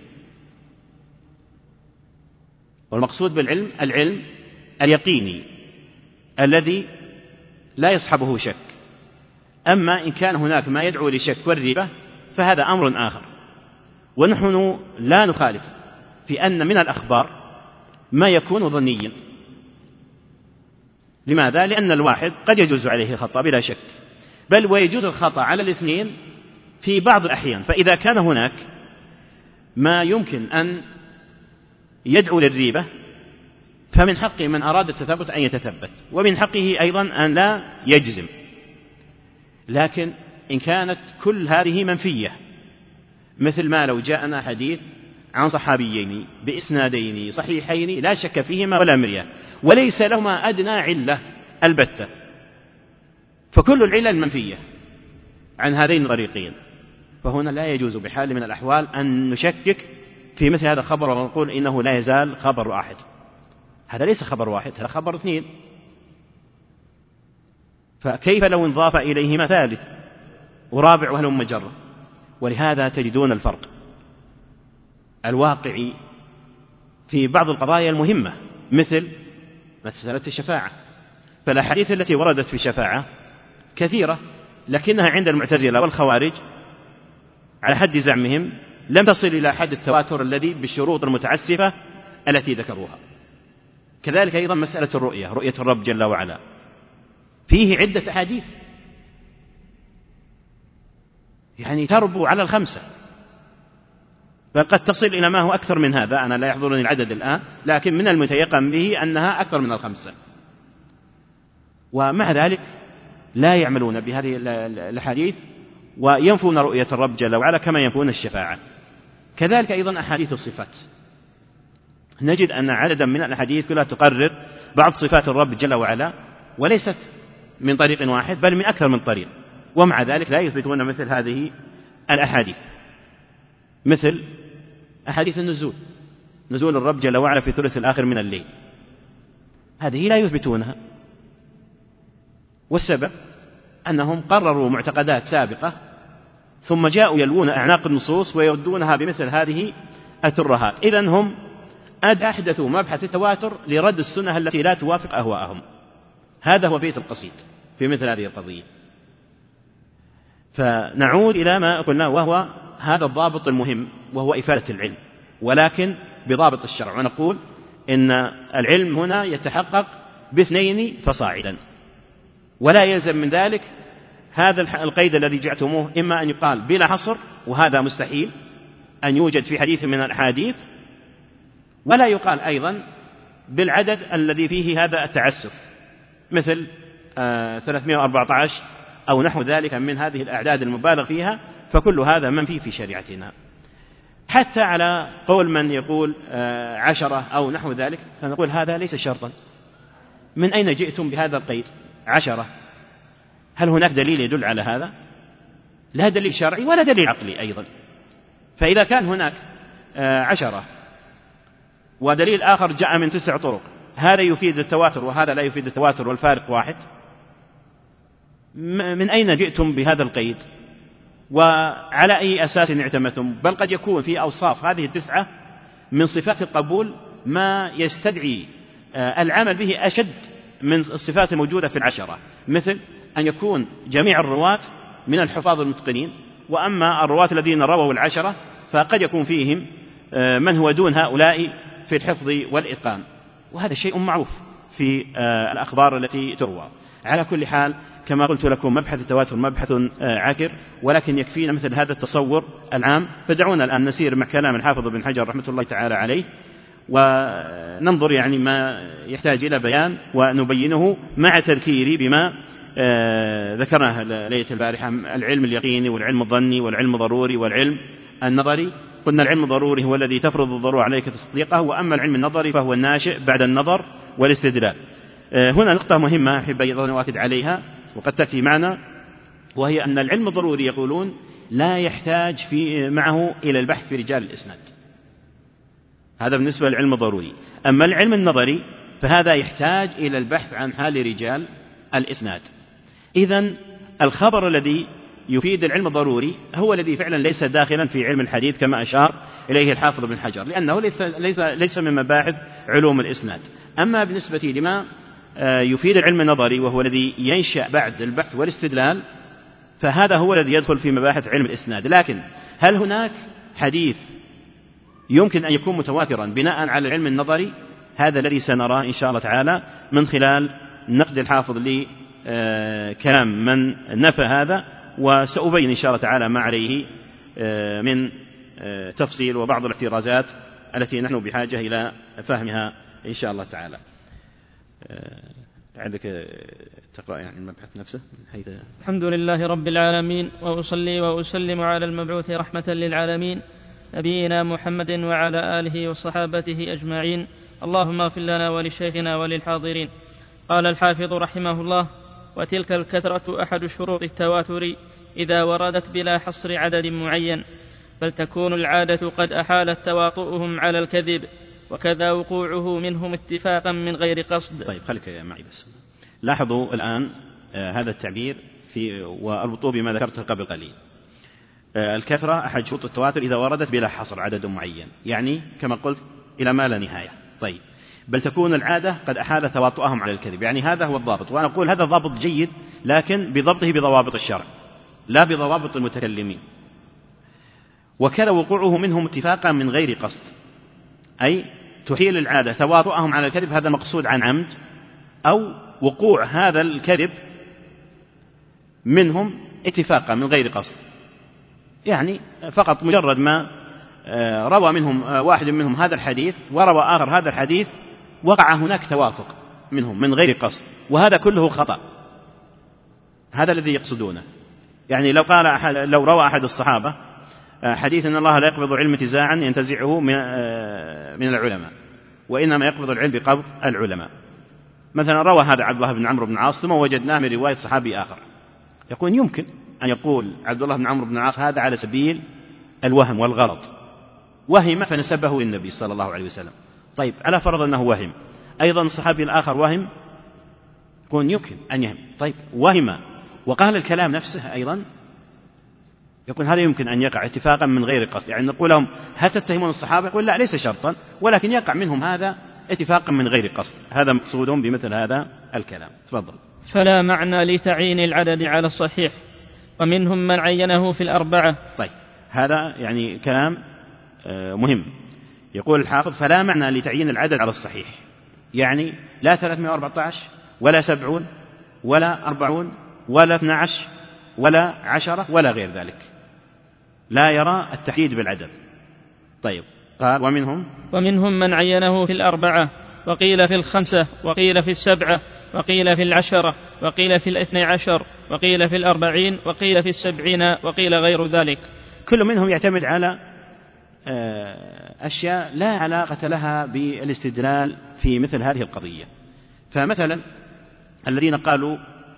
والمقصود بالعلم العلم اليقيني الذي لا يصحبه شك. أما إن كان هناك ما يدعو للشك والريبة فهذا أمر آخر. ونحن لا نخالف في أن من الأخبار ما يكون ظنيا. لماذا؟ لأن الواحد قد يجوز عليه الخطأ بلا شك، بل ويجوز الخطأ على الاثنين في بعض الأحيان. فإذا كان هناك ما يمكن أن يدعو للريبة فمن حق من أراد التثبت أن يتثبت، ومن حقه أيضا أن لا يجزم. لكن إن كانت كل هذه منفية، مثل ما لو جاءنا حديث عن صحابيين بإسنادين صحيحين لا شك فيهما ولا مرية وليس لهما أدنى علة البتة، فكل العلل منفية عن هذين الطريقين، فهنا لا يجوز بحال من الأحوال أن نشكك في مثل هذا الخبر ونقول إنه لا يزال خبر واحد. هذا ليس خبر واحد، هذا خبر 2. فكيف لو انضاف إليهما 3 ورابع وهلم جرا؟ ولهذا تجدون الفرق الواقعي في بعض القضايا المهمة مثل مسألة الشفاعة. فالأحاديث التي وردت في الشفاعة كثيرة، لكنها عند المعتزلة والخوارج على حد زعمهم لم تصل إلى حد التواتر الذي بالشروط المتعسفة التي ذكروها. كذلك أيضا مسألة الرؤية، رؤية الرب جل وعلا، فيه عدة أحاديث يعني تربو على 5، بل قد تصل إلى ما هو أكثر من هذا. أنا لا يحضرني العدد الآن، لكن من المتيقن به أنها أكثر من 5. ومع ذلك لا يعملون بهذه الأحاديث وينفون رؤية الرب جل وعلا كما ينفون الشفاعة. كذلك أيضا أحاديث الصفات، نجد أن عددا من الأحاديث كلها تقرر بعض صفات الرب جل وعلا، وليست من طريق واحد بل من أكثر من طريق، ومع ذلك لا يثبتون مثل هذه الأحاديث. مثل أحاديث النزول، نزول الرب جل وعلا في الثلث الآخر من الليل، هذه لا يثبتونها. والسبب أنهم قرروا معتقدات سابقة ثم جاءوا يلوون أعناق النصوص ويردونها بمثل هذه الترهات. إذن هم أحدثوا مبحث التواتر لرد السنة التي لا توافق أهواءهم. هذا هو بيت القصيد في مثل هذه القضية. فنعود إلى ما قلنا، وهو هذا الضابط المهم، وهو إفادة العلم، ولكن بضابط الشرع، ونقول إن العلم هنا يتحقق باثنين فصاعدا، ولا يلزم من ذلك هذا القيد الذي جعلتموه إما أن يقال بلا حصر، وهذا مستحيل أن يوجد في حديث من الأحاديث، ولا يقال أيضا بالعدد الذي فيه هذا التعسف مثل 314 أو نحو ذلك من هذه الأعداد المبالغ فيها، فكل هذا منفي في شريعتنا. حتى على قول من يقول 10 أو نحو ذلك، فنقول هذا ليس شرطا. من أين جئتم بهذا القيد 10؟ هل هناك دليل يدل على هذا؟ لا دليل شرعي ولا دليل عقلي أيضا. فإذا كان هناك 10 ودليل آخر جاء من 9 طرق، هذا يفيد التواتر وهذا لا يفيد التواتر والفارق واحد، من أين جئتم بهذا القيد؟ وعلى أي أساس اعتمدتم؟ بل قد يكون في أوصاف هذه 9 من صفات القبول ما يستدعي العمل به أشد من الصفات الموجودة في 10، مثل أن يكون جميع الرواة من الحفاظ المتقنين، وأما الرواة الذين رووا 10 فقد يكون فيهم من هو دون هؤلاء في الحفظ والإتقان، وهذا شيء معروف في الأخبار التي تروى. على كل حال كما قلت لكم مبحث التواتر مبحث عاكر، ولكن يكفينا مثل هذا التصور العام. فدعونا الآن نسير مع كلام الحافظ بن حجر رحمة الله تعالى عليه، وننظر يعني ما يحتاج إلى بيان ونبينه مع تذكيري بما ذكرناه ليلة البارحة: العلم اليقيني والعلم الظني والعلم الضروري والعلم النظري. قلنا العلم الضروري هو الذي تفرض الضرورة عليك تصديقه، وأما العلم النظري فهو الناشئ بعد النظر والاستدلال. هنا نقطة مهمة أحب أيضا أؤكد عليها وقد تأتي معنا، وهي أن العلم الضروري يقولون لا يحتاج معه إلى البحث في رجال الإسناد، هذا بالنسبة للعلم الضروري. أما العلم النظري فهذا يحتاج إلى البحث عن حال رجال الإسناد. إذن الخبر الذي يفيد العلم الضروري هو الذي فعلا ليس داخلا في علم الحديث كما أشار إليه الحافظ بن حجر، لأنه ليس من مباحث علوم الإسناد. أما بالنسبة لما يفيد العلم النظري وهو الذي ينشأ بعد البحث والاستدلال، فهذا هو الذي يدخل في مباحث علم الإسناد. لكن هل هناك حديث يمكن أن يكون متواترا بناء على العلم النظري؟ هذا الذي سنراه إن شاء الله تعالى من خلال نقد الحافظ لكلام من نفى هذا، وسأبين إن شاء الله تعالى ما عليه من تفصيل وبعض الاحترازات التي نحن بحاجة إلى فهمها إن شاء الله تعالى. عندك تقرأ يعني المبحث نفسه حيث الحمد لله رب العالمين، وأصلي وأسلم على المبعوث رحمة للعالمين نبينا محمد وعلى آله وصحابته أجمعين. اللهم اغفر لنا ولشيخنا وللحاضرين. قال الحافظ رحمه الله: وتلك الكثرة أحد شروط التواتر إذا وردت بلا حصر عدد معين، بل تكون العادة قد أحالت تواطؤهم على الكذب، وكذا وقوعه منهم اتفاقا من غير قصد. طيب خليك معي بس. لاحظوا الآن هذا التعبير واربطوه بما ذكرته قبل قليل. الكثرة أحد شروط التواتر إذا وردت بلا حصر عدد معين، يعني كما قلت إلى ما لا نهاية. طيب بل تكون العادة قد أحال تواطؤهم على الكذب، يعني هذا هو الضابط، وأنا أقول هذا ضابط جيد لكن بضبطه بضوابط الشرع لا بضوابط المتكلمين. وكذا وقوعه منهم اتفاقا من غير قصد، أي تحيل العادة تواطؤهم على الكذب، هذا مقصود عن عمد، أو وقوع هذا الكذب منهم اتفاقا من غير قصد، يعني فقط مجرد ما روى منهم واحد منهم هذا الحديث وروى آخر هذا الحديث وقع هناك توافق منهم من غير قصد، وهذا كله خطأ. هذا الذي يقصدونه. يعني لو روى أحد الصحابة حديث أن الله لا يقبض العلم انتزاعا ينتزعه من العلماء، وإنما يقبض العلم بقبض العلماء، مثلا روى هذا عبد الله بن عمرو بن العاص ثم وجدناه من رواية صحابي آخر، يقول يمكن أن يقول عبد الله بن عمرو بن العاص هذا على سبيل الوهم والغلط، وهم فنسبه للنبي صلى الله عليه وسلم. طيب على فرض أنه وهم، أيضا الصحابي الآخر وهم، يكون يمكن أن يهم. طيب وهم وقال الكلام نفسه أيضا، يكون هذا يمكن أن يقع اتفاقا من غير قصد. يعني نقول لهم هل تتهمون الصحابة؟ يقول لا ليس شرطا، ولكن يقع منهم هذا اتفاقا من غير قصد. هذا مقصودهم بمثل هذا الكلام. تفضل. فلا معنى لتعيين العدد على الصحيح، ومنهم من عينه في 4. طيب هذا يعني كلام مهم. يقول الحافظ: فلا معنى لتعيين العدد على الصحيح، يعني لا 314 ولا 70 ولا 40 ولا 12 ولا 10 ولا غير ذلك، لا يرى التحديد بالعدد. طيب، قال: ومنهم من عينه في 4، وقيل في 5، وقيل في 7، وقيل في 10، وقيل في 12، وقيل في 40، وقيل في 70، وقيل غير ذلك. كل منهم يعتمد على أشياء لا علاقة لها بالاستدلال في مثل هذه القضية. فمثلا الذين قالوا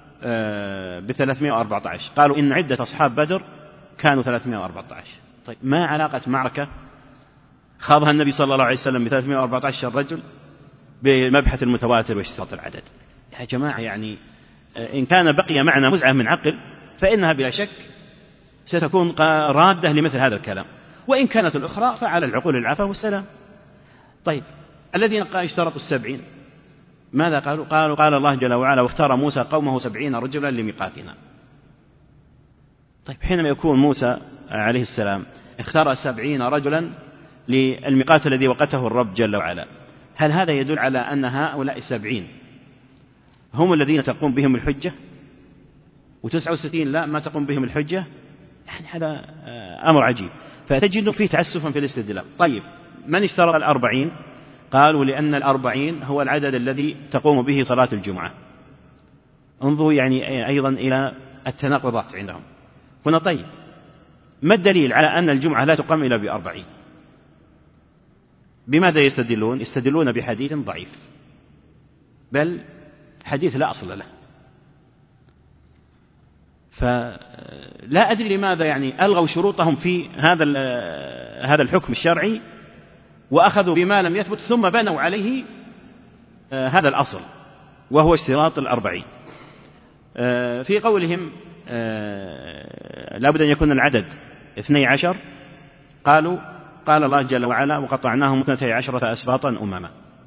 ب314 قالوا إن عدة أصحاب بدر كانوا 314. طيب، ما علاقة معركة خاضها النبي صلى الله عليه وسلم ب314 رجل بمبحث المتواتر واشتراط العدد؟ يا جماعة، يعني إن كان بقي معنا مزعة من عقل فإنها بلا شك ستكون رادة لمثل هذا الكلام، وإن كانت الأخرى فعلى العقول العفو والسلام. طيب، الذين اشترطوا 70 ماذا قالوا؟ قال الله جل وعلا: واختار موسى قومه 70 رجلا لميقاتنا. طيب، حينما يكون موسى عليه السلام اختار 70 رجلا للميقات الذي وقته الرب جل وعلا، هل هذا يدل على أن هؤلاء 70 هم الذين تقوم بهم الحجة و69 لا ما تقوم بهم الحجة؟ يعني هذا أمر عجيب، فتجد فيه تعسفا في الاستدلال. طيب، من اشترط 40؟ قالوا لأن 40 هو العدد الذي تقوم به صلاة الجمعة. انظروا يعني أيضا إلى التناقضات عندهم هنا. طيب، ما الدليل على أن الجمعة لا تقام إلا ب40؟ بماذا يستدلون؟ يستدلون بحديث ضعيف، بل حديث لا أصل له. فلا أدري لماذا يعني ألغوا شروطهم في هذا الحكم الشرعي وأخذوا بما لم يثبت ثم بنوا عليه هذا الأصل وهو اشتراط 40. في قولهم لا بد أن يكون العدد 12، قال الله جل وعلا: وقطعناهم 12 أسباطا أمما.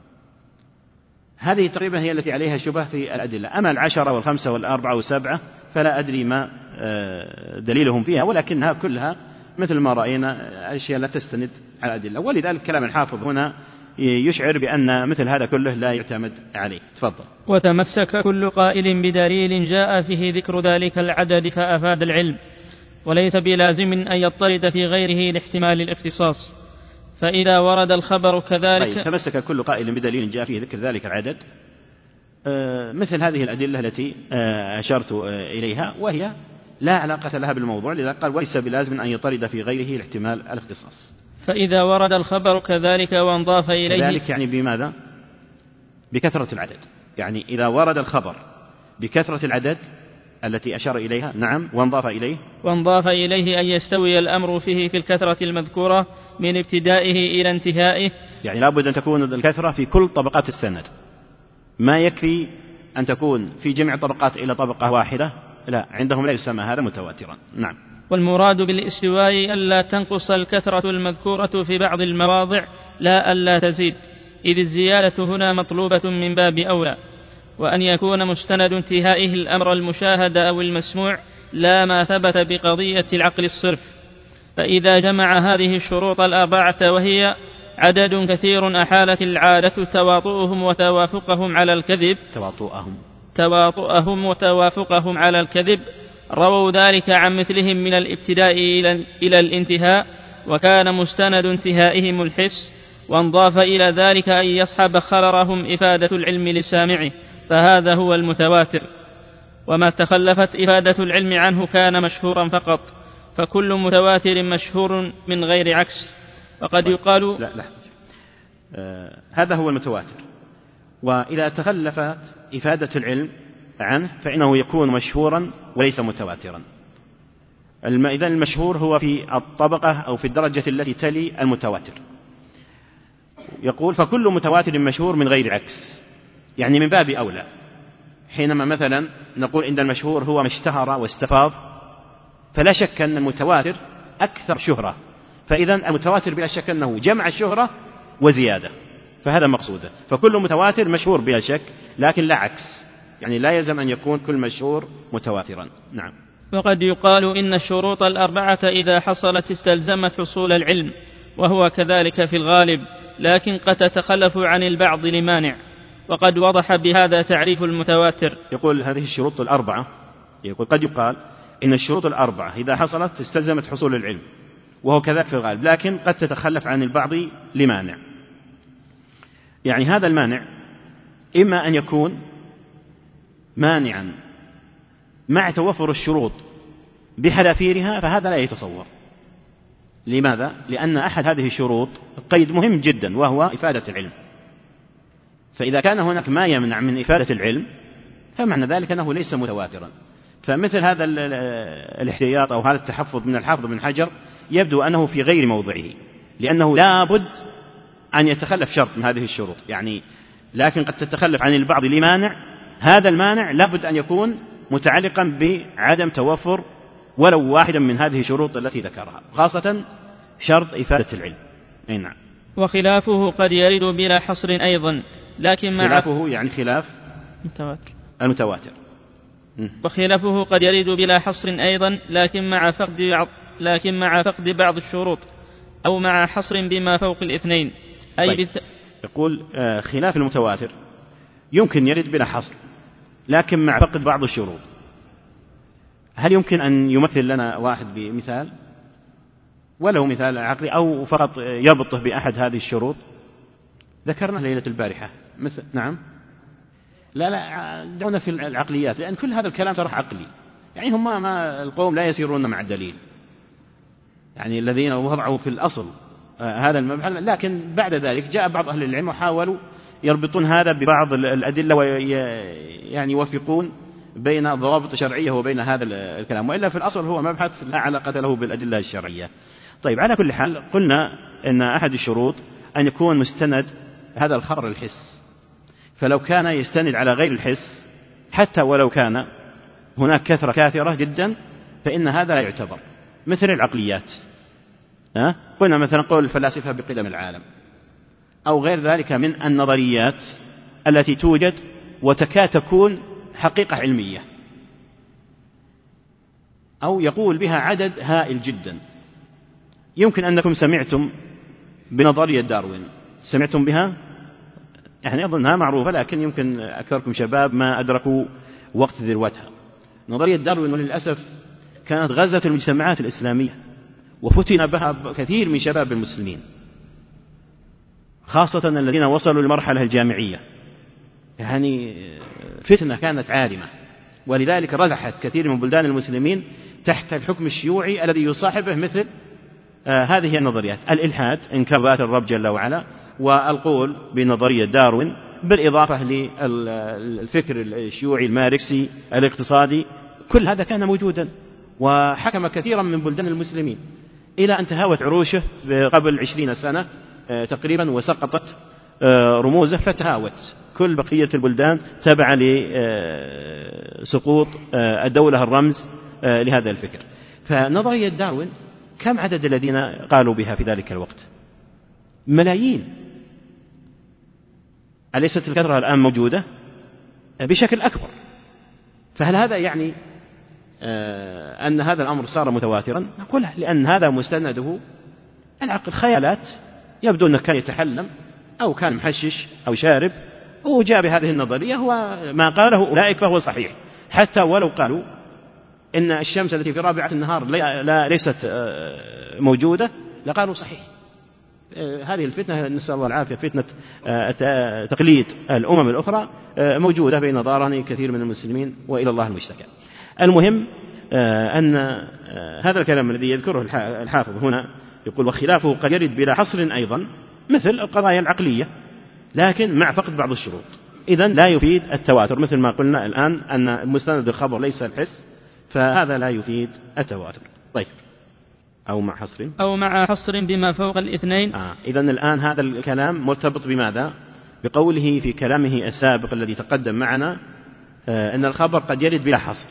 هذه تقريبا هي التي عليها شبه في الأدلة. أما 10 و5 و4 و7 فلا أدري ما دليلهم فيها، ولكنها كلها مثل ما رأينا أشياء لا تستند على أدلة، ولذلك كلام الحافظ هنا يشعر بأن مثل هذا كله لا يعتمد عليه. تفضل. وتمسك كل قائل بدليل جاء فيه ذكر ذلك العدد فأفاد العلم، وليس بلازم أن يضطرد في غيره لاحتمال الاختصاص، فإذا ورد الخبر كذلك. طيب، تمسك كل قائل بدليل جاء فيه ذكر ذلك العدد، مثل هذه الأدلة التي أشرت إليها، وهي لا علاقة لها بالموضوع، لذلك قال: وليس بلازم أن يطرد في غيره لاحتمال الاختصاص. فإذا ورد الخبر كذلك وانضاف إليه، ذلك يعني بماذا؟ بكثرة العدد. يعني إذا ورد الخبر بكثرة العدد التي أشار إليها، نعم، وانضاف إليه أن يستوي الأمر فيه في الكثرة المذكورة من ابتدائه إلى انتهائه. يعني لابد أن تكون الكثرة في كل طبقات السند، ما يكفي أن تكون في جميع طبقات إلى طبقة واحدة، لا، عندهم لا يسمى هذا متواترا. نعم. والمراد بالاستواء ألا تنقص الكثرة المذكورة في بعض المواضع، لا ألا تزيد، إذ الزيادة هنا مطلوبة من باب أولى، وأن يكون مستند انتهائه الأمر المشاهد أو المسموع، لا ما ثبت بقضية العقل الصرف. فإذا جمع هذه الشروط 4 وهي عدد كثير أحالت العادة تواطؤهم وتوافقهم على الكذب، رووا ذلك عن مثلهم من الابتداء إلى الانتهاء، وكان مستند انتهائهم الحس، وانضاف إلى ذلك أن يصحب خبرهم إفادة العلم لسامعه، فهذا هو المتواتر. وما تخلفت إفادة العلم عنه كان مشهورا فقط، فكل متواتر مشهور من غير عكس. وقد يقال لا. هذا هو المتواتر، وإذا تخلفت إفادة العلم عنه فإنه يكون مشهورا وليس متواترا. إذن المشهور هو في الطبقة أو في الدرجة التي تلي المتواتر. يقول: فكل متواتر مشهور من غير عكس، يعني من باب أولى. حينما مثلا نقول إن المشهور هو ما اشتهر واستفاض، فلا شك أن المتواتر أكثر شهرة، فإذا المتواتر بلا شك أنه جمع الشهرة وزيادة، فهذا مقصوده. فكل متواتر مشهور بلا شك، لكن لا عكس، يعني لا يلزم أن يكون كل مشهور متواترا. نعم. وقد يقال إن الشروط 4 إذا حصلت استلزمت حصول العلم، وهو كذلك في الغالب، لكن قد تتخلف عن البعض لمانع، وقد وضح بهذا تعريف المتواتر. يقول هذه الشروط الأربعة، يقول قد يقال إن الشروط الأربعة إذا حصلت استلزمت حصول العلم، وهو كذلك في الغالب، لكن قد تتخلف عن البعض لمانع. يعني هذا المانع إما أن يكون مانعا مع توفر الشروط بحذافيرها، فهذا لا يتصور. لماذا؟ لأن أحد هذه الشروط قيد مهم جدا، وهو إفادة العلم. فإذا كان هناك ما يمنع من إفادة العلم فمعنى ذلك أنه ليس متواترا. فمثل هذا الاحتياط أو هذا التحفظ من الحافظ بن حجر يبدو أنه في غير موضعه، لأنه لا بد أن يتخلف شرط من هذه الشروط، يعني لكن قد تتخلف عن البعض لمانع، هذا المانع لا بد أن يكون متعلقا بعدم توفر ولو واحدا من هذه الشروط التي ذكرها، خاصة شرط إفادة العلم. أي نعم. وخلافه قد يرد بلا حصر أيضا، لكن مع خلافه يعني خلاف المتواتر. وخلافه قد يرد بلا حصر أيضا، لكن مع فقد بعض الشروط، أو مع حصر بما فوق الاثنين. طيب. يقول خلاف المتواتر يمكن يرد بلا حصر، لكن مع فقد بعض الشروط. هل يمكن أن يمثل لنا واحد بمثال ولو مثال عقلي، أو فقط يربطه بأحد هذه الشروط؟ ذكرنا ليلة البارحة مثل. نعم. لا دعونا في العقليات، لأن كل هذا الكلام طرح عقلي، يعني هم ما القوم لا يسيرون مع الدليل، يعني الذين وضعوا في الأصل هذا المبحث، لكن بعد ذلك جاء بعض أهل العلم وحاولوا يربطون هذا ببعض الأدلة ويعني يوفقون بين الضوابط الشرعية وبين هذا الكلام، وإلا في الأصل هو مبحث لا علاقة له بالأدلة الشرعية. طيب، على كل حال قلنا أن أحد الشروط أن يكون مستند هذا الخبر الحس، فلو كان يستند على غير الحس حتى ولو كان هناك كثرة كاثرة جدا فإن هذا لا يعتبر، مثل العقليات. قلنا مثلا قول الفلاسفة بقدم العالم، أو غير ذلك من النظريات التي توجد وتكاد تكون حقيقة علمية، أو يقول بها عدد هائل جدا. يمكن أنكم سمعتم بنظرية داروين، سمعتم بها؟ يعني أظنها معروفة، لكن يمكن أكثركم شباب ما أدركوا وقت ذروتها. نظرية داروين وللأسف كانت غزت المجتمعات الإسلامية، وفتن بها كثير من شباب المسلمين، خاصة الذين وصلوا للمرحلة الجامعية، يعني فتنة كانت عارمة، ولذلك رزحت كثير من بلدان المسلمين تحت الحكم الشيوعي الذي يصاحبه مثل هذه النظريات: الإلحاد، إنكار ذات الرب جل وعلا، والقول بنظرية داروين، بالإضافة للفكر الشيوعي الماركسي الاقتصادي. كل هذا كان موجودا وحكم كثيرا من بلدان المسلمين، إلى أن تهاوت عروشه قبل 20 سنة تقريبا، وسقطت رموزه، فتهاوت كل بقية البلدان تبع لسقوط الدولة الرمز لهذا الفكر. فنظرية داروين كم عدد الذين قالوا بها في ذلك الوقت؟ ملايين. أليست الكثرة الآن موجودة بشكل أكبر؟ فهل هذا يعني أن هذا الأمر صار متواترا؟ نقول لأن هذا مستنده العقل، خيالات، يبدو أنه كان يتحلم أو كان محشش أو شارب وجاء بهذه النظرية، هو ما قاله أولئك فهو صحيح، حتى ولو قالوا إن الشمس التي في رابعة النهار ليست موجودة لقالوا صحيح. هذه الفتنة نسأل الله العافية، فتنة تقليد الأمم الأخرى موجودة بين ظهراني كثير من المسلمين، وإلى الله المشتكى. المهم أن هذا الكلام الذي يذكره الحافظ هنا يقول: وخلافه قد يرد بلا حصر أيضا، مثل القضايا العقلية، لكن مع فقد بعض الشروط. إذن لا يفيد التواتر، مثل ما قلنا الآن أن مستند الخبر ليس الحس، فهذا لا يفيد التواتر. طيب، أو مع حصر بما فوق الاثنين. إذن الآن هذا الكلام مرتبط بماذا؟ بقوله في كلامه السابق الذي تقدم معنا أن الخبر قد يرد بلا حصر،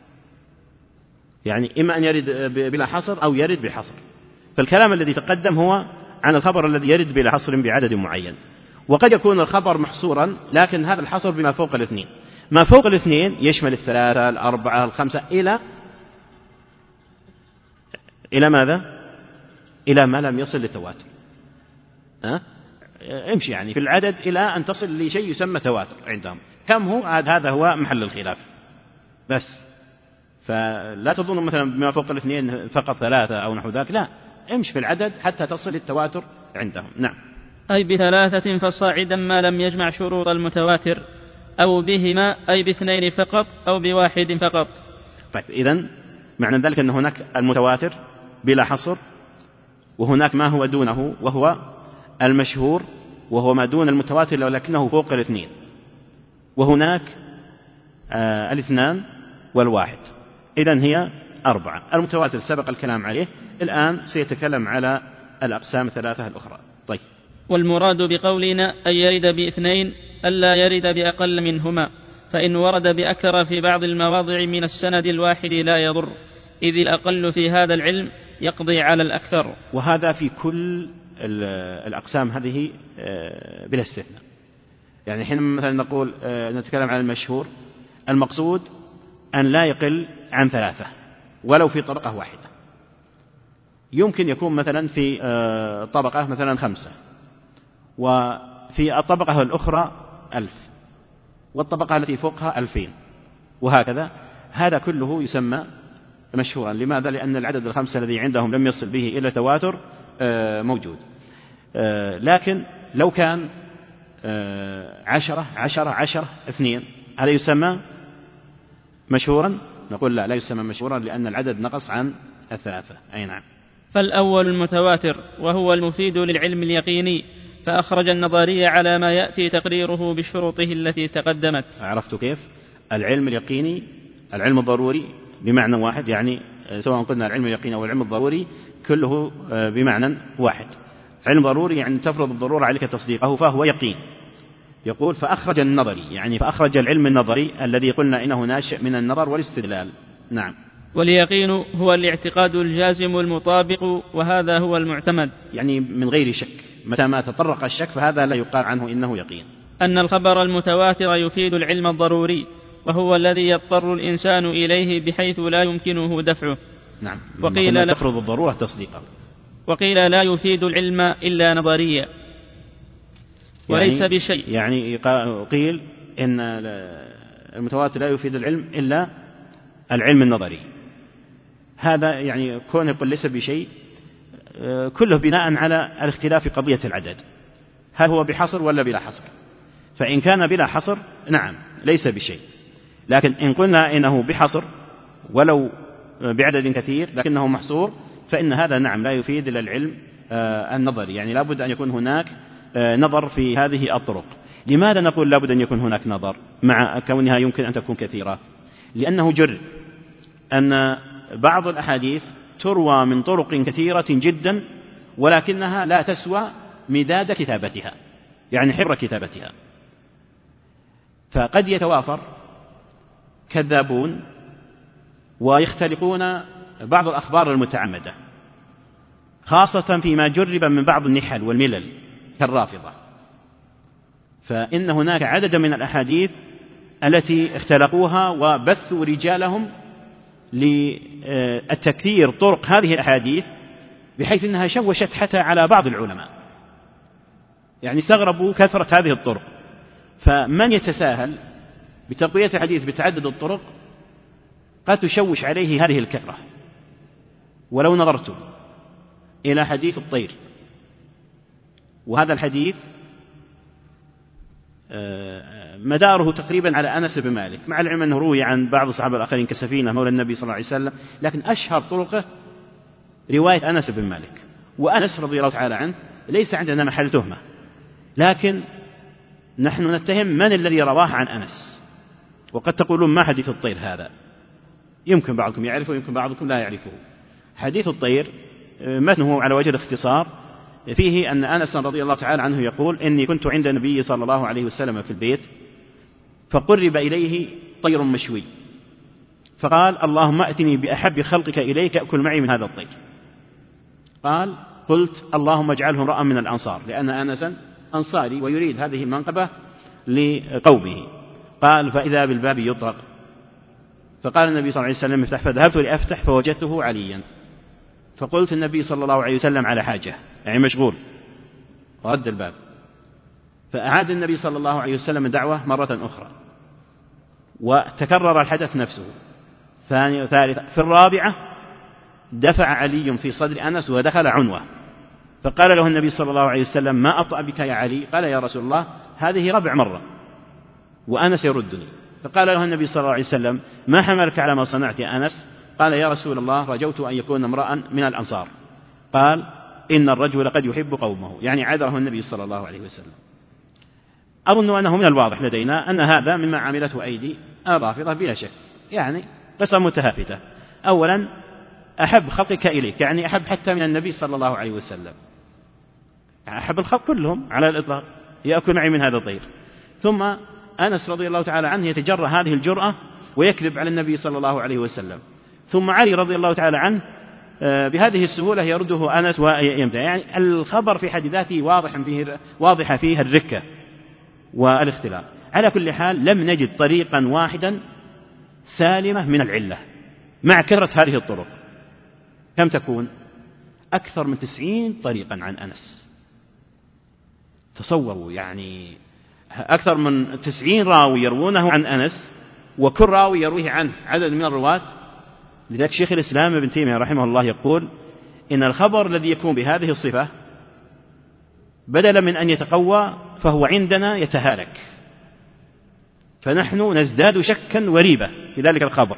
يعني إما أن يرد بلا حصر أو يرد بحصر. فالكلام الذي تقدم هو عن الخبر الذي يرد بلا حصر بعدد معين، وقد يكون الخبر محصورا، لكن هذا الحصر بما فوق الاثنين. ما فوق الاثنين يشمل 3 4 5 إلى ماذا؟ إلى ما لم يصل للتواتر. امشي يعني في العدد إلى أن تصل لشيء يسمى تواتر عندهم. كم هو؟ هذا هو محل الخلاف بس. فلا تظن مثلا بما فوق الاثنين فقط 3 أو نحو ذلك، لا، امشي في العدد حتى تصل للتواتر عندهم. نعم. أي ب3 فصاعدا ما لم يجمع شروط المتواتر، أو بهما أي ب2 فقط أو ب1 فقط. طيب، إذن معنى ذلك أن هناك المتواتر بلا حصر، وهناك ما هو دونه وهو المشهور وهو ما دون المتواتر ولكنه فوق 2، وهناك 2 و1. إذن هي 4. المتواتر سبق الكلام عليه، الآن سيتكلم على الأقسام 3 الأخرى. طيب. والمراد بقولنا أن يرد ب2 ألا يرد بأقل منهما، فإن ورد بأكثر في بعض المواضع من السند الواحد لا يضر، إذ الأقل في هذا العلم يقضي على الأكثر. وهذا في كل الأقسام هذه بلا استثناء. يعني حين مثلا نقول نتكلم عن المشهور، المقصود أن لا يقل عن 3 ولو في طبقة واحدة. يمكن يكون مثلا في طبقة مثلا 5، وفي الطبقة الأخرى 1000، والطبقة التي فوقها 2000، وهكذا. هذا كله يسمى مشهورا. لماذا؟ لأن العدد 5 الذي عندهم لم يصل به إلى تواتر موجود. لكن لو كان 10 10 10 2، هذا يسمى مشهورا؟ نقول لا يسمى مشهورا، لأن العدد نقص عن 3. أي نعم. فالأول المتواتر وهو المفيد للعلم اليقيني، فأخرج النظرية على ما يأتي تقريره بشروطه التي تقدمت. عرفت كيف؟ العلم اليقيني، العلم الضروري بمعنى واحد، يعني سواء قلنا العلم اليقيني أو العلم الضروري كله بمعنى واحد. علم ضروري يعني تفرض الضرورة عليك تصديقه فهو يقين. يقول فأخرج النظري، يعني فأخرج العلم النظري الذي قلنا إنه ناشئ من النظر والاستدلال. نعم. واليقين هو الاعتقاد الجازم المطابق، وهذا هو المعتمد، يعني من غير شك. متى ما تطرق الشك فهذا لا يقال عنه إنه يقين. أن الخبر المتواتر يفيد العلم الضروري، وهو الذي يضطر الإنسان إليه بحيث لا يمكنه دفعه. نعم. وقيل لا تفرض الضرورة تصديقه. وقيل لا يفيد العلم إلا نظريا وليس بشيء. يعني قيل إن المتواتر لا يفيد العلم إلا العلم النظري. هذا يعني كون يقول ليس بشيء كله بناء على الاختلاف في قضية العدد، هل هو بحصر ولا بلا حصر؟ فإن كان بلا حصر نعم ليس بشيء، لكن إن قلنا إنه بحصر ولو بعدد كثير لكنه محصور، فإن هذا نعم لا يفيد إلا العلم النظري. يعني لابد أن يكون هناك نظر في هذه الطرق. لماذا نقول لابد أن يكون هناك نظر مع كونها يمكن أن تكون كثيرة؟ لأنه جرب أن بعض الأحاديث تروى من طرق كثيرة جدا ولكنها لا تسوى مداد كتابتها، يعني حبر كتابتها. فقد يتوافر كذابون ويختلقون بعض الأخبار المتعمدة، خاصة فيما جرب من بعض النحل والملل كالرافضة. فإن هناك عدد من الأحاديث التي اختلقوها وبثوا رجالهم للتكثير طرق هذه الأحاديث بحيث أنها شوشت حتى على بعض العلماء، يعني استغربوا كثرة هذه الطرق. فمن يتساهل بتقوية الحديث بتعدد الطرق قد تشوش عليه هذه الكثرة. ولو نظرت إلى حديث الطير، وهذا الحديث مداره تقريبا على أنس بن مالك، مع العلم أنه روي عن بعض الصحابة الآخرين كسفينة مولى النبي صلى الله عليه وسلم، لكن أشهر طرقه رواية أنس بن مالك. وأنس رضي الله تعالى عنه ليس عندنا محل تهمة، لكن نحن نتهم من الذي رواه عن أنس. وقد تقولون ما حديث الطير هذا؟ يمكن بعضكم يعرفه يمكن بعضكم لا يعرفه. حديث الطير متنه على وجه الاختصار فيه أن أنس رضي الله تعالى عنه يقول إني كنت عند النبي صلى الله عليه وسلم في البيت فقرب إليه طير مشوي فقال اللهم أتني بأحب خلقك إليك أكل معي من هذا الطير. قال قلت اللهم اجعله امرأ من الأنصار، لأن أنسا أنصاري ويريد هذه المنقبة لقومه. قال فإذا بالباب يطرق، فقال النبي صلى الله عليه وسلم افتح، فذهبت لأفتح فوجدته عليا، فقلت النبي صلى الله عليه وسلم على حاجة، يعني مشغول. ورد الباب، فأعاد النبي صلى الله عليه وسلم الدعوة مرة أخرى، وتكرر الحدث نفسه ثانية وثالثة. في الرابعة دفع علي في صدر أنس ودخل عنوة، فقال له النبي صلى الله عليه وسلم: ما أطأ بك يا علي؟ قال: يا رسول الله هذه ربع مرة وأنس يردني. فقال له النبي صلى الله عليه وسلم: ما حملك على ما صنعت يا أنس؟ قال: يا رسول الله رجوت أن يكون امرأ من الأنصار. قال: إن الرجل قد يحب قومه، يعني عذره النبي صلى الله عليه وسلم. أظن أنه من الواضح لدينا أن هذا مما عملته أيدي الرافضة بلا شك، يعني قصة متهافتة. أولا أحب خلقك إليك، يعني أحب حتى من النبي صلى الله عليه وسلم، يعني أحب الخلق كلهم على الإطلاق، يأكل معي من هذا الطير. ثم أنس رضي الله تعالى عنه يتجرأ هذه الجرأة ويكذب على النبي صلى الله عليه وسلم. ثم علي رضي الله تعالى عنه بهذه السهولة يرده أنس ويمتع، يعني الخبر في حد ذاته واضح فيه الركة والاختلاف. على كل حال لم نجد طريقا واحدا سالمة من العلة مع كثرة هذه الطرق. كم تكون؟ أكثر من 90 طريقا عن أنس. تصوروا، يعني أكثر من 90 راوي يروونه عن أنس، وكل راوي يرويه عنه عدد من الرواة. لذلك شيخ الإسلام ابن تيمية رحمه الله يقول: إن الخبر الذي يكون بهذه الصفة بدلا من أن يتقوى فهو عندنا يتهالك، فنحن نزداد شكا وريبة في ذلك الخبر،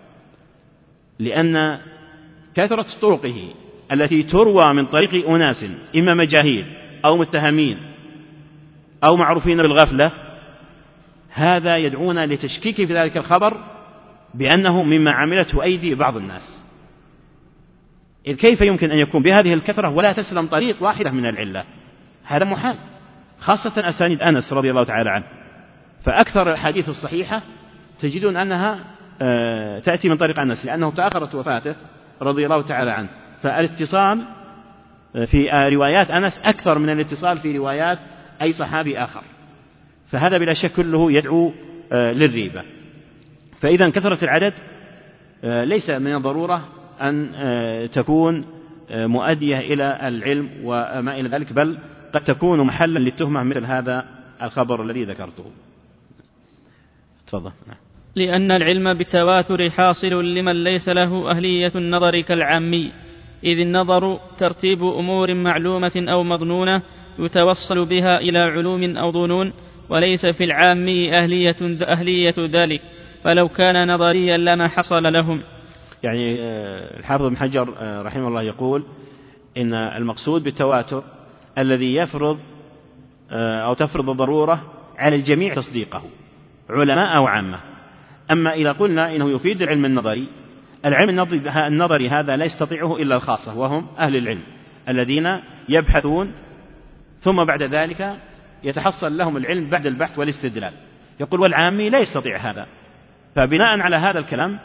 لأن كثرة طرقه التي تروى من طريق أناس إما مجاهيل أو متهمين أو معروفين بالغفلة، هذا يدعونا لتشكيك في ذلك الخبر بأنه مما عملته أيدي بعض الناس. إذ كيف يمكن أن يكون بهذه الكثرة ولا تسلم طريق واحدة من العلة؟ هذا محال، خاصة أسانيد أنس رضي الله تعالى عنه. فأكثر الحديث الصحيحة تجدون أنها تأتي من طريق أنس، لأنه تأخرت وفاته رضي الله تعالى عنه، فالاتصال في روايات أنس أكثر من الاتصال في روايات أي صحابي آخر، فهذا بلا شك كله يدعو للريبة. فإذا كثرة العدد ليس من الضرورة أن تكون مؤدية إلى العلم وما إلى ذلك، بل قد تكون محلا للتهمة مثل هذا الخبر الذي ذكرته. تفضل. لأن العلم بالتواتر حاصل لمن ليس له أهلية النظر كالعامي، إذ النظر ترتيب أمور معلومة أو مظنونة يتوصل بها إلى علوم أو ظنون، وليس في العامي أهلية ذلك، فلو كان نظريا لما حصل لهم. يعني الحافظ ابن حجر رحمه الله يقول إن المقصود بالتواتر الذي يفرض أو تفرض الضرورة على الجميع تصديقه، علماء أو عامة. أما إذا قلنا إنه يفيد العلم النظري، العلم النظري هذا لا يستطيعه إلا الخاصة، وهم أهل العلم الذين يبحثون ثم بعد ذلك يتحصل لهم العلم بعد البحث والاستدلال. يقول والعامي لا يستطيع هذا. فبناء على هذا الكلام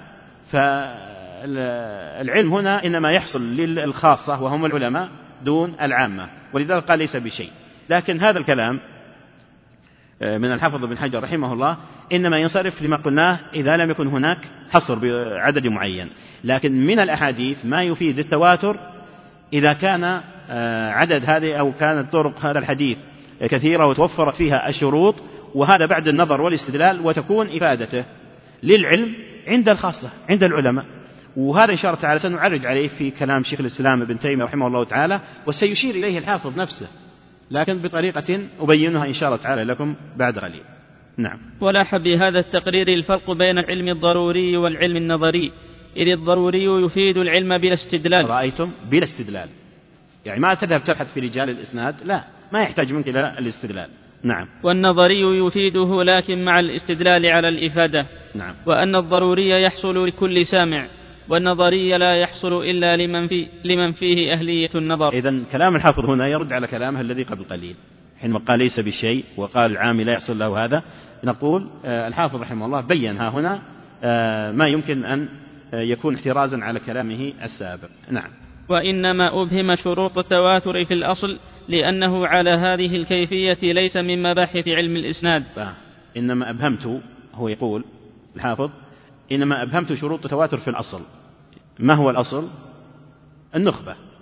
فالعلم هنا إنما يحصل للخاصة وهم العلماء دون العامة، ولذلك قال ليس بشيء. لكن هذا الكلام من الحافظ ابن حجر رحمه الله إنما ينصرف لما قلناه إذا لم يكن هناك حصر بعدد معين. لكن من الأحاديث ما يفيد التواتر إذا كان عدد هذه أو كانت طرق هذا الحديث كثيرة وتوفرت فيها الشروط، وهذا بعد النظر والاستدلال، وتكون إفادته للعلم عند الخاصة عند العلماء. وهذا إشارة على سنعرج عليه في كلام شيخ الإسلام ابن تيمية رحمه الله تعالى، وسيشير إليه الحافظ نفسه، لكن بطريقة أبينها إن شاء الله تعالى لكم بعد قليل. نعم. ولاح بهذا التقرير الفرق بين العلم الضروري والعلم النظري، إذ الضروري يفيد العلم بلا استدلال. رأيتم؟ بلا استدلال، يعني ما تذهب تبحث في رجال الإسناد، لا، ما يحتاج منك إلى الاستدلال. نعم. والنظري يفيده لكن مع الاستدلال على الإفادة. نعم. وأن الضروري يحصل لكل سامع، والنظري لا يحصل إلا لمن فيه أهلية النظر. إذن كلام الحافظ هنا يرد على كلامه الذي قبل قليل حينما قال ليس بشيء وقال العامي لا يحصل له هذا. نقول الحافظ رحمه الله بين ها هنا ما يمكن أن يكون احترازا على كلامه السابق. نعم. وإنما أبهم شروط التواتر في الأصل لأنه على هذه الكيفية ليس من مباحث علم الإسناد. إنما أبهمت، هو يقول الحافظ إنما أبهمت شروط التواتر في الأصل. ما هو الأصل؟ النخبة،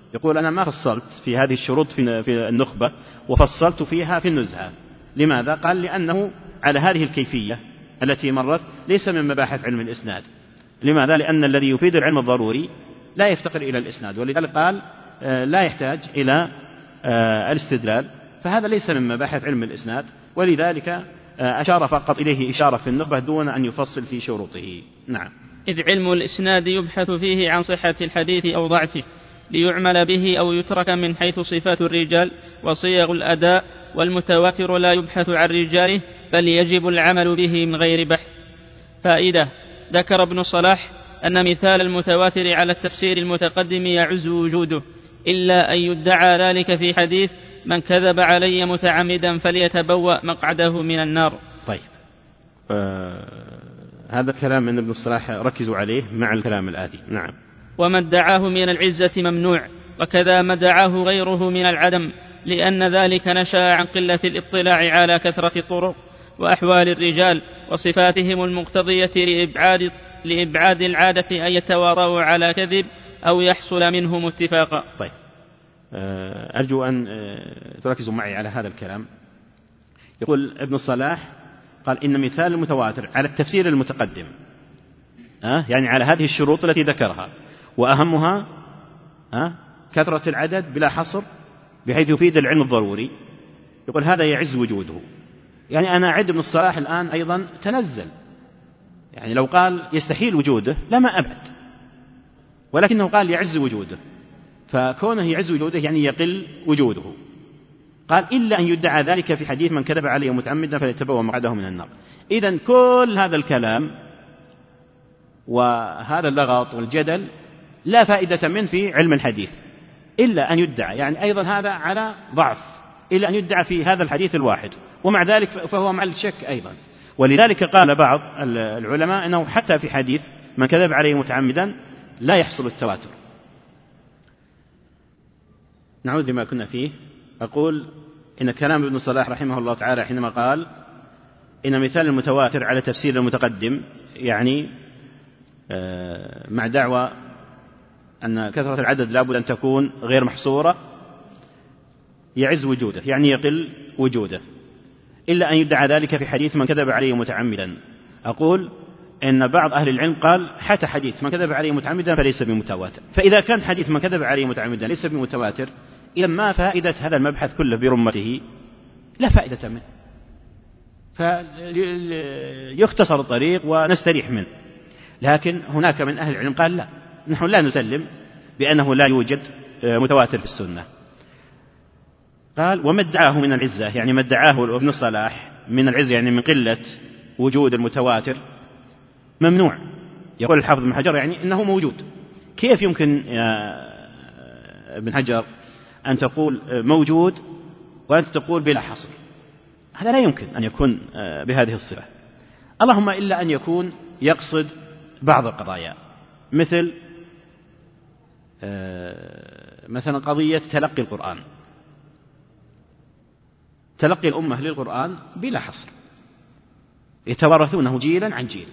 يقول أنا ما فصلت في هذه الشروط في النخبة وفصلت فيها في النزهة. لماذا؟ قال لأنه على هذه الكيفية التي مرت ليس من مباحث علم الإسناد. لماذا؟ لأن الذي يفيد العلم الضروري لا يفتقر إلى الإسناد، ولذلك قال لا يحتاج إلى الاستدلال، فهذا ليس من مباحث علم الإسناد، ولذلك أشار فقط إليه إشارة في النخبة دون أن يفصل في شروطه. نعم. إذ علم الإسناد يبحث فيه عن صحة الحديث أو ضعفه ليعمل به أو يترك من حيث صفات الرجال وصيغ الأداء، والمتواتر لا يبحث عن رجاله بل يجب العمل به من غير بحث. فائدة: ذكر ابن الصلاح أن مثال المتواتر على التفسير المتقدم يعز وجوده، إلا أن يدعى ذلك في حديث من كذب علي متعمدا فليتبوأ مقعده من النار. طيب، هذا كلام من ابن الصلاح ركزوا عليه مع الكلام الآتي. نعم. وما ادعاه من العزة ممنوع، وكذا ما ادعاه غيره من العدم، لأن ذلك نشأ عن قلة الاطلاع على كثرة الطرق وأحوال الرجال وصفاتهم المقتضية لإبعاد العادة أن يتواروا على كذب أو يحصل منهم اتفاقا. طيب، أرجو أن تركزوا معي على هذا الكلام. يقول ابن الصلاح قال إن مثال المتواتر على التفسير المتقدم، يعني على هذه الشروط التي ذكرها، وأهمها كثرة العدد بلا حصر بحيث يفيد العلم الضروري، يقول هذا يعز وجوده. يعني أنا أعد ابن الصلاح الآن أيضا تنزل، يعني لو قال يستحيل وجوده لما أبعد، ولكنه قال يعز وجوده، فكونه يعز وجوده يعني يقل وجوده. قال إلا أن يدعى ذلك في حديث من كذب عليه متعمدا فليتبوأ مقعده من النار. إذن كل هذا الكلام وهذا اللغط والجدل لا فائدة منه في علم الحديث، إلا أن يدعى، يعني أيضا هذا على ضعف، إلا أن يدعى في هذا الحديث الواحد، ومع ذلك فهو مع الشك أيضا. ولذلك قال بعض العلماء أنه حتى في حديث من كذب عليه متعمدا لا يحصل التواتر. نعود لما كنا فيه. أقول إن كلام ابن صلاح رحمه الله تعالى حينما قال إن مثال المتواتر على تفسير المتقدم، يعني مع دعوى أن كثرة العدد لابد أن تكون غير محصورة، يعز وجوده يعني يقل وجوده، إلا أن يدعى ذلك في حديث من كذب عليه متعمدا. أقول إن بعض أهل العلم قال حتى حديث من كذب عليه متعمدا فليس بمتواتر. فإذا كان حديث من كذب عليه متعمدا ليس بمتواتر، إذا ما فائدة هذا المبحث كله برمته؟ لا فائدة منه، فيختصر الطريق ونستريح منه. لكن هناك من أهل العلم قال لا، نحن لا نسلم بأنه لا يوجد متواتر في السنة. قال وما ادعاه من العزة، يعني ما ادعاه ابن الصلاح من العزة يعني من قلة وجود المتواتر ممنوع. يقول الحافظ ابن حجر يعني إنه موجود. كيف يمكن يا ابن حجر أن تقول موجود وأنت تقول بلا حصر؟ هذا لا يمكن أن يكون بهذه الصفة، اللهم إلا أن يكون يقصد بعض القضايا، مثلا قضية تلقي القرآن، تلقي الأمة للقرآن بلا حصر، يتوارثونه جيلا عن جيل.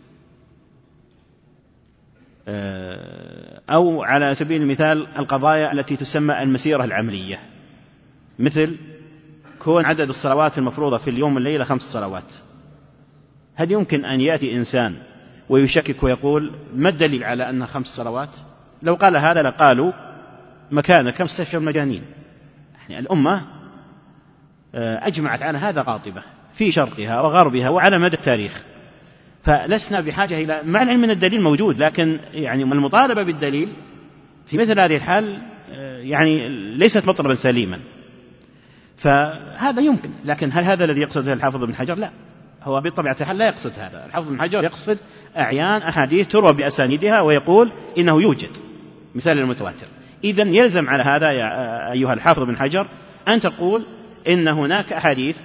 أو على سبيل المثال القضايا التي تسمى المسيرة العملية، مثل كون عدد الصلوات المفروضة في اليوم والليلة 5 صلوات. هل يمكن أن يأتي إنسان ويشكك ويقول ما الدليل على أنها 5 صلوات؟ لو قال هذا لقالوا مكانك مستشفى المجانين. يعني الأمة أجمعت على هذا قاطبة في شرقها وغربها وعلى مدى التاريخ، فلسنا بحاجة إلى، مع العلم من الدليل موجود، لكن يعني المطالبة بالدليل في مثل هذه الحال يعني ليست مطلبا سليما، فهذا يمكن. لكن هل هذا الذي يقصده الحافظ ابن حجر؟ لا، هو بطبيعة الحال لا يقصد هذا. الحافظ ابن حجر يقصد أعيان أحاديث تروى بأسانيدها ويقول إنه يوجد مثال المتواتر. إذن يلزم على هذا يا أيها الحافظ ابن حجر أن تقول إن هناك أحاديث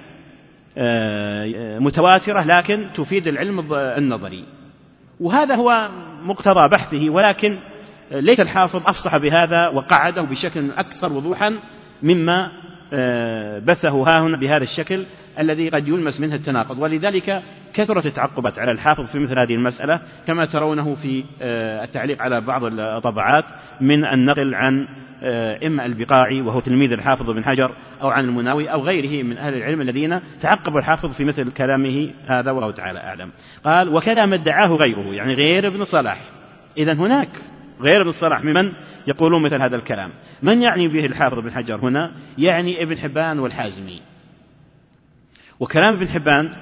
متواترة لكن تفيد العلم النظري، وهذا هو مقتضى بحثه، ولكن ليس الحافظ أفصح بهذا وقعده بشكل أكثر وضوحا مما بثه هاهنا بهذا الشكل الذي قد يلمس منه التناقض. ولذلك كثرة التعقبات على الحافظ في مثل هذه المسألة كما ترونه في التعليق على بعض الطبعات من النقل عن إما البقاعي وهو تلميذ الحافظ بن حجر أو عن المناوي أو غيره من أهل العلم الذين تعقبوا الحافظ في مثل كلامه هذا، والله تعالى أعلم. قال وكذا ما ادعاه غيره، يعني غير ابن صلاح. إذن هناك غير ابن صلاح ممن يقولون مثل هذا الكلام. من يعني به الحافظ بن حجر هنا؟ يعني ابن حبان والحازمي. وكلام ابن حبان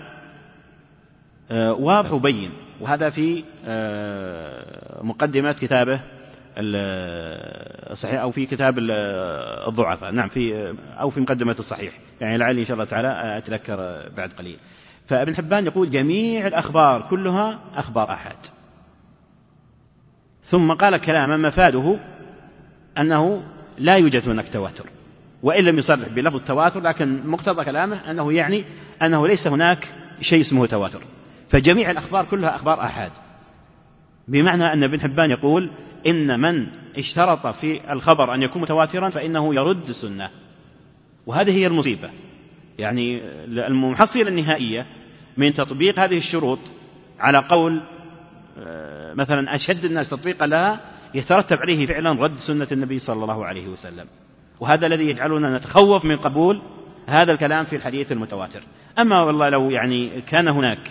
واضح وبين، وهذا في مقدمة كتابه الصحيح أو في كتاب الضعفاء، نعم أو في مقدمة الصحيح، يعني لعلي إن شاء الله تعالى أتذكر بعد قليل. فابن حبان يقول جميع الأخبار كلها أخبار أحد، ثم قال كلاما مفاده أنه لا يوجد هناك تواتر، وإن لم يصرح بلفظ التواتر، لكن مقتضى كلامه أنه يعني أنه ليس هناك شيء اسمه تواتر، فجميع الأخبار كلها أخبار أحد. بمعنى أن ابن حبان يقول إن من اشترط في الخبر أن يكون متواترا فإنه يرد السنة، وهذه هي المصيبة. يعني المحصلة النهائية من تطبيق هذه الشروط على قول مثلا أشد الناس تطبيقا لها يترتب عليه فعلا رد سنة النبي صلى الله عليه وسلم، وهذا الذي يجعلنا نتخوف من قبول هذا الكلام في الحديث المتواتر. أما والله لو يعني كان هناك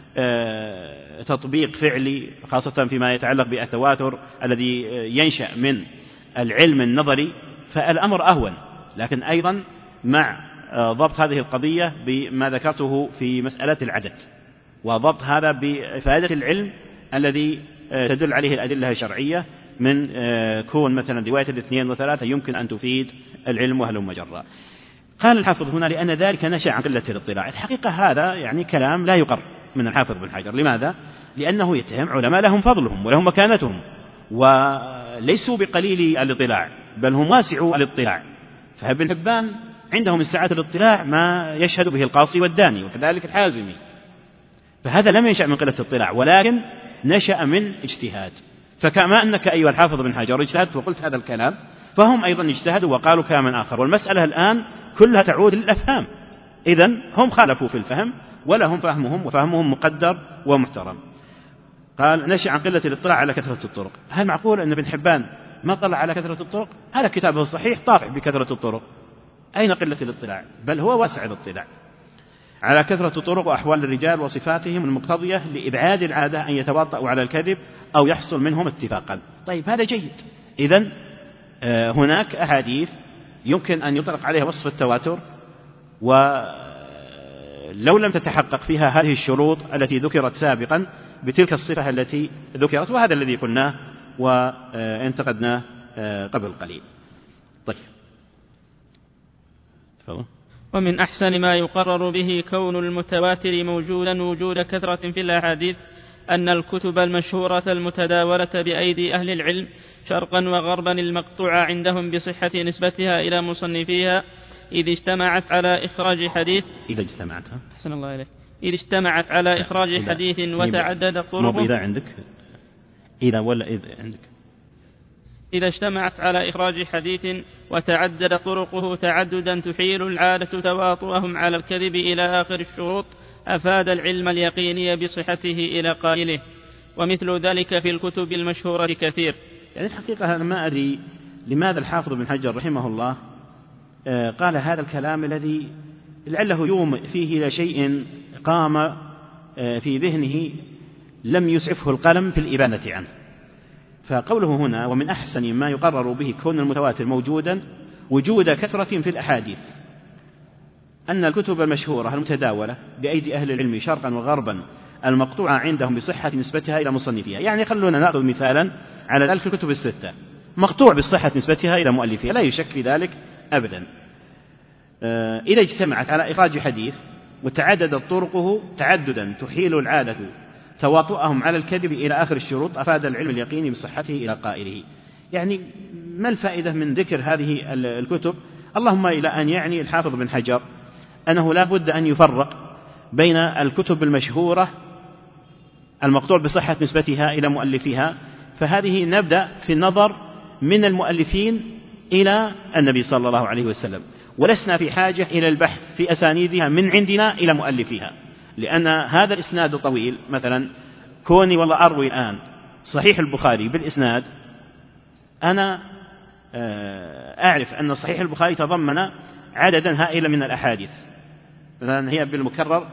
تطبيق فعلي خاصة فيما يتعلق بالتواتر الذي ينشأ من العلم النظري فالأمر أهون، لكن أيضا مع ضبط هذه القضية بما ذكرته في مسألة العدد، وضبط هذا بفائدة العلم الذي تدل عليه الأدلة الشرعية من كون مثلا رواية الاثنين وثلاثة يمكن أن تفيد العلم وهلم جرا. قال الحافظ هنا لأن ذلك نشأ عن قلة الاطلاع. الحقيقة هذا يعني كلام لا يقر من الحافظ بن حجر. لماذا؟ لأنه يتهم علماء لهم فضلهم ولهم مكانتهم وليسوا بقليل الاطلاع، بل هم واسعوا الاطلاع. فابن حبان عندهم من سعة الاطلاع ما يشهد به القاصي والداني، وكذلك الحازمي. فهذا لم ينشأ من قلة الاطلاع، ولكن نشأ من اجتهاد. فكما أنك أيها الحافظ بن حجر اجتهدت وقلت هذا الكلام، فهم أيضا اجتهدوا وقالوا كلاما آخر، والمسألة الآن كلها تعود للأفهام. إذن هم خالفوا في الفهم ولهم فهمهم، وفهمهم مقدر ومحترم. قال نشأ عن قلة الاطلاع على كثرة الطرق. هل معقول أن ابن حبان ما طلع على كثرة الطرق؟ هذا كتابه الصحيح طافح بكثرة الطرق، أين قلة الاطلاع؟ بل هو واسع الاطلاع على كثرة الطرق وأحوال الرجال وصفاتهم المقتضية لإبعاد العادة أن يتواطؤوا على الكذب أو يحصل منهم اتفاقا. طيب هذا جيد. إذن هناك أحاديث يمكن أن يطلق عليها وصف التواتر، ولو لم تتحقق فيها هذه الشروط التي ذكرت سابقا بتلك الصفة التي ذكرت، وهذا الذي قلناه وانتقدناه قبل قليل. طيب تفضل. ومن أحسن ما يقرر به كون المتواتر موجودا وجود كثرة في الأحاديث أن الكتب المشهورة المتداولة بأيدي أهل العلم شرقا وغربا المقطوعة عندهم بصحة نسبتها إلى مصنفيها إذ اجتمعت على إخراج حديث أحسن الله إليك إذ اجتمعت على إخراج حديث وتعدد طرقه. إذا عندك إذا ولا إذا عندك إذا اجتمعت على إخراج حديث وتعدد طرقه تعددا تحيل العادة تواطؤهم على الكذب إلى آخر الشروط أفاد العلم اليقيني بصحته إلى قائله، ومثل ذلك في الكتب المشهورة كثير. يعني الحقيقة أنا ما أدري لماذا الحافظ بن حجر رحمه الله قال هذا الكلام الذي لعله يوم فيه إلى شيء قام في ذهنه لم يسعفه القلم في الإبانة عنه. فقوله هنا ومن أحسن ما يقرر به كون المتواتر موجودا وجود كثرة في الأحاديث أن الكتب المشهورة المتداولة بأيدي أهل العلم شرقا وغربا المقطوعة عندهم بصحة نسبتها إلى مصنفيها. يعني خلونا نأخذ مثالا على ذلك الكتب الستة مقطوع بصحة نسبتها إلى مؤلفها، لا يشك في ذلك أبدا. إذا اجتمعت على إخراج حديث وتعددت طرقه تعددا تحيل العادة تواطؤهم على الكذب إلى آخر الشروط أفاد العلم اليقيني بصحته إلى قائله. يعني ما الفائدة من ذكر هذه الكتب؟ اللهم إلى أن يعني الحافظ بن حجر أنه لا بد أن يفرق بين الكتب المشهورة المقطوع بصحة نسبتها إلى مؤلفها، فهذه نبدأ في النظر من المؤلفين إلى النبي صلى الله عليه وسلم، ولسنا في حاجة إلى البحث في أسانيدها من عندنا إلى مؤلفها. لأن هذا الإسناد طويل. مثلا كوني والله أروي الآن صحيح البخاري بالإسناد، أنا أعرف أن صحيح البخاري تضمن عددا هائلا من الأحاديث، مثلا هي بالمكرر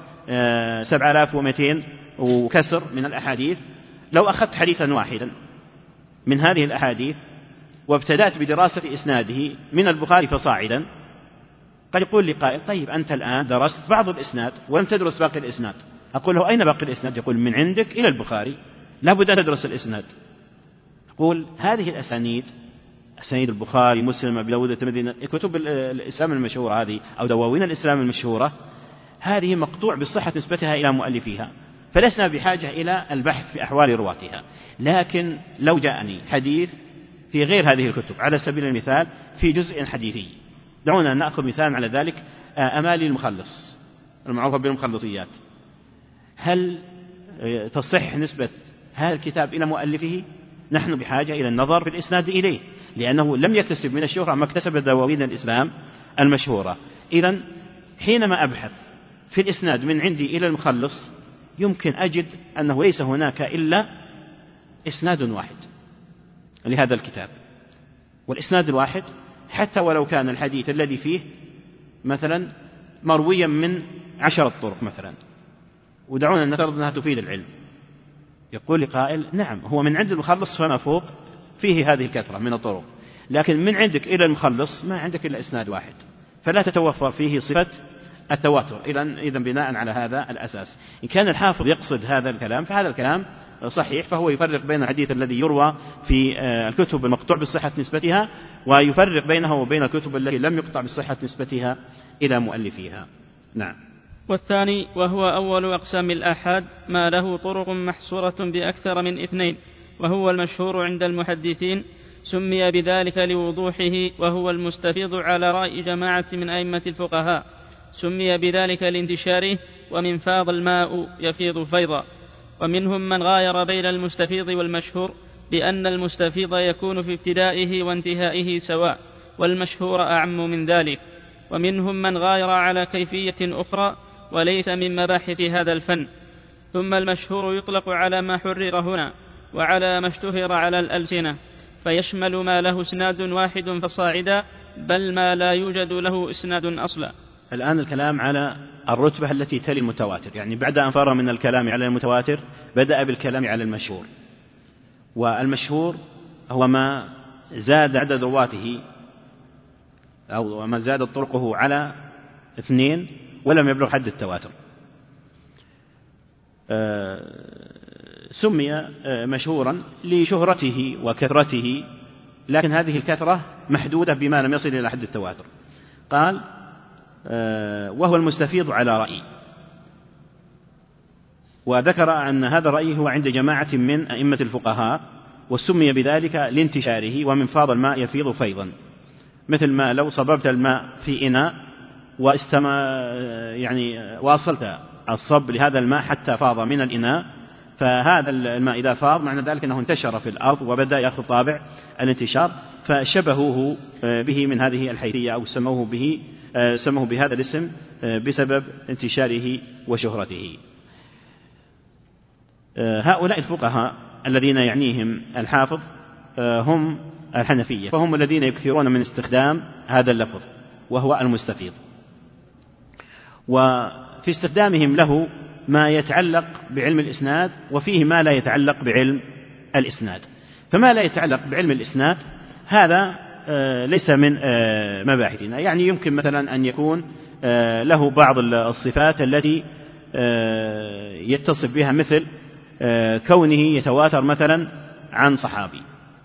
7200 وكسر من الأحاديث. لو أخذت حديثا واحدا من هذه الأحاديث وابتدأت بدراسة إسناده من البخاري فصاعدا، قد يقول لي قائل: طيب أنت الآن درست بعض الإسناد ولم تدرس باقي الإسناد. أقول له: أين باقي الإسناد؟ يقول: من عندك إلى البخاري، لا بد أن تدرس الإسناد. أقول: هذه الأسانيد، أسانيد البخاري، مسلم، أبي داود، الترمذي، كتب الإسلام المشهورة هذه أو دواوين الإسلام المشهورة، هذه مقطوع بصحة نسبتها إلى مؤلفيها، فلسنا بحاجة إلى البحث في أحوال رواتها. لكن لو جاءني حديث في غير هذه الكتب، على سبيل المثال في جزء حديثي، دعونا نأخذ مثال على ذلك: أمالي المخلص المعروفة بالمخلصيات، هل تصح نسبة هذا الكتاب إلى مؤلفه؟ نحن بحاجة إلى النظر في الإسناد إليه، لأنه لم يكتسب من الشهرة ما اكتسب دواوين الإسلام المشهورة. إذن حينما أبحث في الإسناد من عندي إلى المخلص، يمكن أجد أنه ليس هناك إلا إسناد واحد لهذا الكتاب، والإسناد الواحد حتى ولو كان الحديث الذي فيه مثلا مرويا من 10 طرق مثلا، ودعونا نفترض أنها تفيد العلم. يقول لي قائل: نعم، هو من عند المخلص فما فوق فيه هذه الكثرة من الطرق، لكن من عندك إلى المخلص ما عندك إلا إسناد واحد، فلا تتوفر فيه صفة التواتر. إذن بناء على هذا الأساس، إن كان الحافظ يقصد هذا الكلام فهذا الكلام صحيح، فهو يفرق بين الحديث الذي يروى في الكتب المقطوع بصحة نسبتها، ويفرق بينه وبين الكتب التي لم يقطع بصحة نسبتها إلى مؤلفيها. نعم. والثاني وهو أول أقسام الآحاد ما له طرق محصورة بأكثر من 2، وهو المشهور عند المحدثين، سمي بذلك لوضوحه، وهو المستفيض على رأي جماعة من أئمة الفقهاء، سمي بذلك لانتشاره، ومن فاض الماء يفيض فيضا. ومنهم من غاير بين المستفيض والمشهور بأن المستفيض يكون في ابتدائه وانتهائه سواء، والمشهور أعم من ذلك. ومنهم من غاير على كيفية أخرى وليس من مباحث هذا الفن. ثم المشهور يطلق على ما حرر هنا وعلى ما اشتهر على الألسنة، فيشمل ما له اسناد واحد فصاعدا، بل ما لا يوجد له اسناد أصلا. الآن الكلام على الرتبة التي تلي المتواتر، يعني بعد أن فرغ من الكلام على المتواتر بدأ بالكلام على المشهور. والمشهور هو ما زاد عدد رواته أو ما زاد طرقه على 2 ولم يبلغ حد التواتر. سمي مشهورا لشهرته وكثرته، لكن هذه الكثرة محدودة بما لم يصل إلى حد التواتر. قال: وهو المستفيض على رأي، وذكر أن هذا الرأي هو عند جماعة من أئمة الفقهاء، وسمي بذلك لانتشاره، ومن فاض الماء يفيض فيضا، مثل ما لو صببت الماء في إناء يعني واصلت الصب لهذا الماء حتى فاض من الإناء، فهذا الماء إذا فاض معنى ذلك أنه انتشر في الأرض وبدأ يأخذ طابع الانتشار، فشبهوه به من هذه الحيثية، أو سموه بهذا الاسم بسبب انتشاره وشهرته. هؤلاء الفقهاء الذين يعنيهم الحافظ هم الحنفية، فهم الذين يكثرون من استخدام هذا اللفظ وهو المستفيض، وفي استخدامهم له ما يتعلق بعلم الإسناد، وفيه ما لا يتعلق بعلم الإسناد. فما لا يتعلق بعلم الإسناد هذا ليس من مباحثنا، يعني يمكن مثلا أن يكون له بعض الصفات التي يتصف بها، مثل كونه يتواتر مثلا عن صحابي،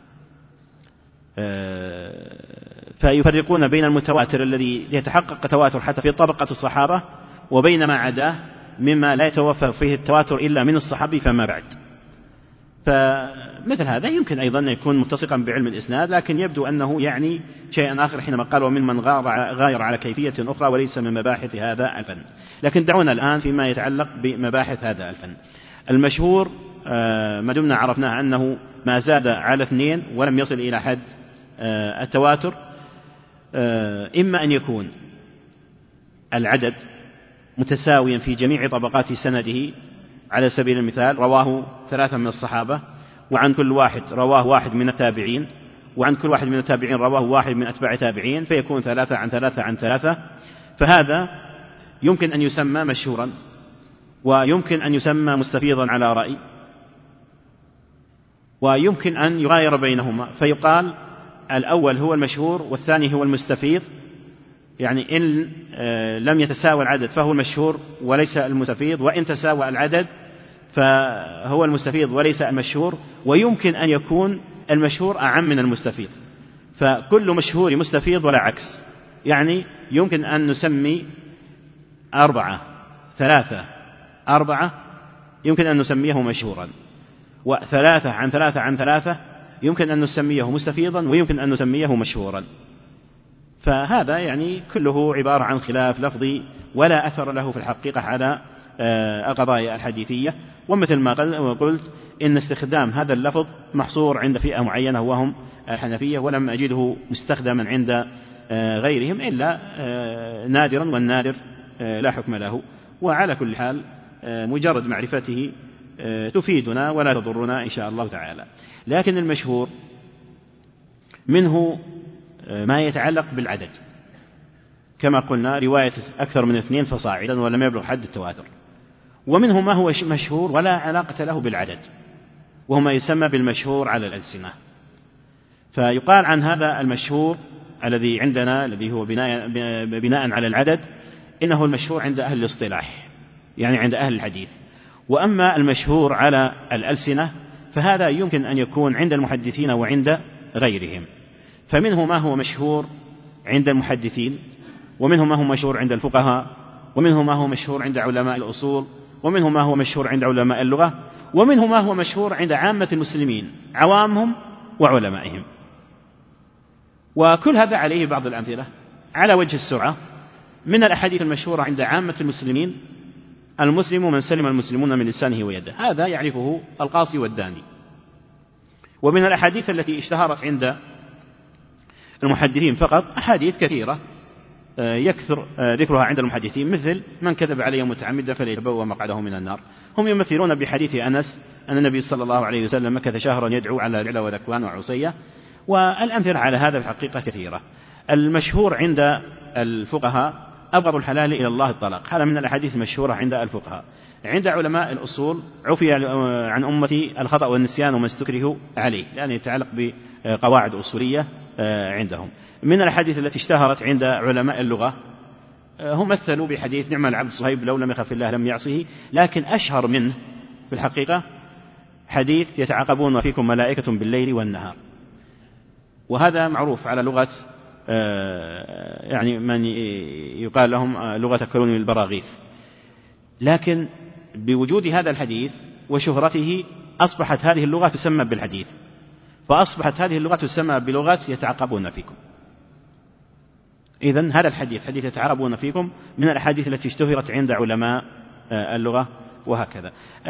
فيفرقون بين المتواتر الذي يتحقق تواتر حتى في طبقة الصحابة وبين ما عداه مما لا يتوفر فيه التواتر إلا من الصحابي فما بعد. فمثل هذا يمكن أيضا أن يكون متسقا بعلم الإسناد، لكن يبدو أنه يعني شيئا آخر حينما قال: ومن من غاير على كيفية أخرى وليس من مباحث هذا الفن. لكن دعونا الآن فيما يتعلق بمباحث هذا الفن. المشهور ما دمنا عرفناه أنه ما زاد على 2 ولم يصل إلى حد التواتر، إما أن يكون العدد متساويا في جميع طبقات سنده، على سبيل المثال رواه 3 من الصحابة، وعن كل واحد رواه 1 من التابعين، وعن كل واحد من التابعين رواه 1 من أتباع تابعين، فيكون 3 عن 3 عن 3. فهذا يمكن أن يسمى مشهورا، ويمكن أن يسمى مستفيضا على رأي، ويمكن أن يغاير بينهما فيقال الأول هو المشهور والثاني هو المستفيض. يعني إن لم يتساوى العدد فهو المشهور وليس المستفيض، وإن تساوى العدد فهو المستفيض وليس المشهور. ويمكن أن يكون المشهور أعم من المستفيض، فكل مشهور مستفيض ولا عكس. يعني يمكن أن نسمي 4 3 4 يمكن أن نسميه مشهورا، و3 عن 3 عن 3 يمكن أن نسميه مستفيضا، ويمكن أن نسميه مشهورا. فهذا يعني كله عبارة عن خلاف لفظي ولا أثر له في الحقيقة على القضايا الحديثية. ومثل ما قلت إن استخدام هذا اللفظ محصور عند فئة معينة وهم الحنفية، ولم أجده مستخدما عند غيرهم إلا نادرا، والنادر لا حكم له. وعلى كل حال مجرد معرفته تفيدنا ولا تضرنا إن شاء الله تعالى. لكن المشهور منه ما يتعلق بالعدد، كما قلنا رواية أكثر من 2 فصاعدا ولم يبلغ حد التواتر. ومنه ما هو مشهور ولا علاقة له بالعدد، وهو ما يسمى بالمشهور على الألسنة. فيقال عن هذا المشهور الذي عندنا الذي هو بناء على العدد إنه المشهور عند أهل الاصطلاح، يعني عند أهل الحديث. وأما المشهور على الألسنة فهذا يمكن أن يكون عند المحدثين وعند غيرهم. فمنه ما هو مشهور عند المحدثين، ومنه ما هو مشهور عند الفقهاء، ومنه ما هو مشهور عند علماء الأصول، ومنه ما هو مشهور عند علماء اللغة، ومنه ما هو مشهور عند عامة المسلمين عوامهم وعلمائهم. وكل هذا عليه بعض الأمثلة على وجه السرعة. من الأحاديث المشهورة عند عامة المسلمين: المسلم من سلم المسلمون من لسانه ويده، هذا يعرفه القاصي والداني. ومن الأحاديث التي اشتهرت عند المحدثين فقط أحاديث كثيرة يكثر ذكرها عند المحدثين، مثل: من كذب علي متعمدا فليتبوأ مقعده من النار. هم يمثلون بحديث أنس أن النبي صلى الله عليه وسلم مكث شهرا يدعو على رعلة وذكوان وعصية. والأمثلة على هذا في الحقيقة كثيرة. المشهور عند الفقهاء: أبغض الحلال إلى الله الطلاق، هذا من الأحاديث المشهورة عند الفقهاء. عند علماء الأصول: عفي عن أمتي الخطأ والنسيان وما استكره عليه، لأنه يتعلق بقواعد أصولية عندهم. من الأحاديث التي اشتهرت عند علماء اللغة هم مثلوا بحديث: نعم العبد صهيب لو لم يخف الله لم يعصه. لكن أشهر منه في الحقيقة حديث: يتعاقبون فيكم ملائكة بالليل والنهار. وهذا معروف على لغة يعني من يقال لهم لغة كلون البراغيث. لكن بوجود هذا الحديث وشهرته أصبحت هذه اللغة تسمى بالحديث، فأصبحت هذه اللغة تسمى بلغة يتعاقبون فيكم. إذن هذا الحديث حديث يتعاقبون فيكم من الأحاديث التي اشتهرت عند علماء اللغة وهكذا.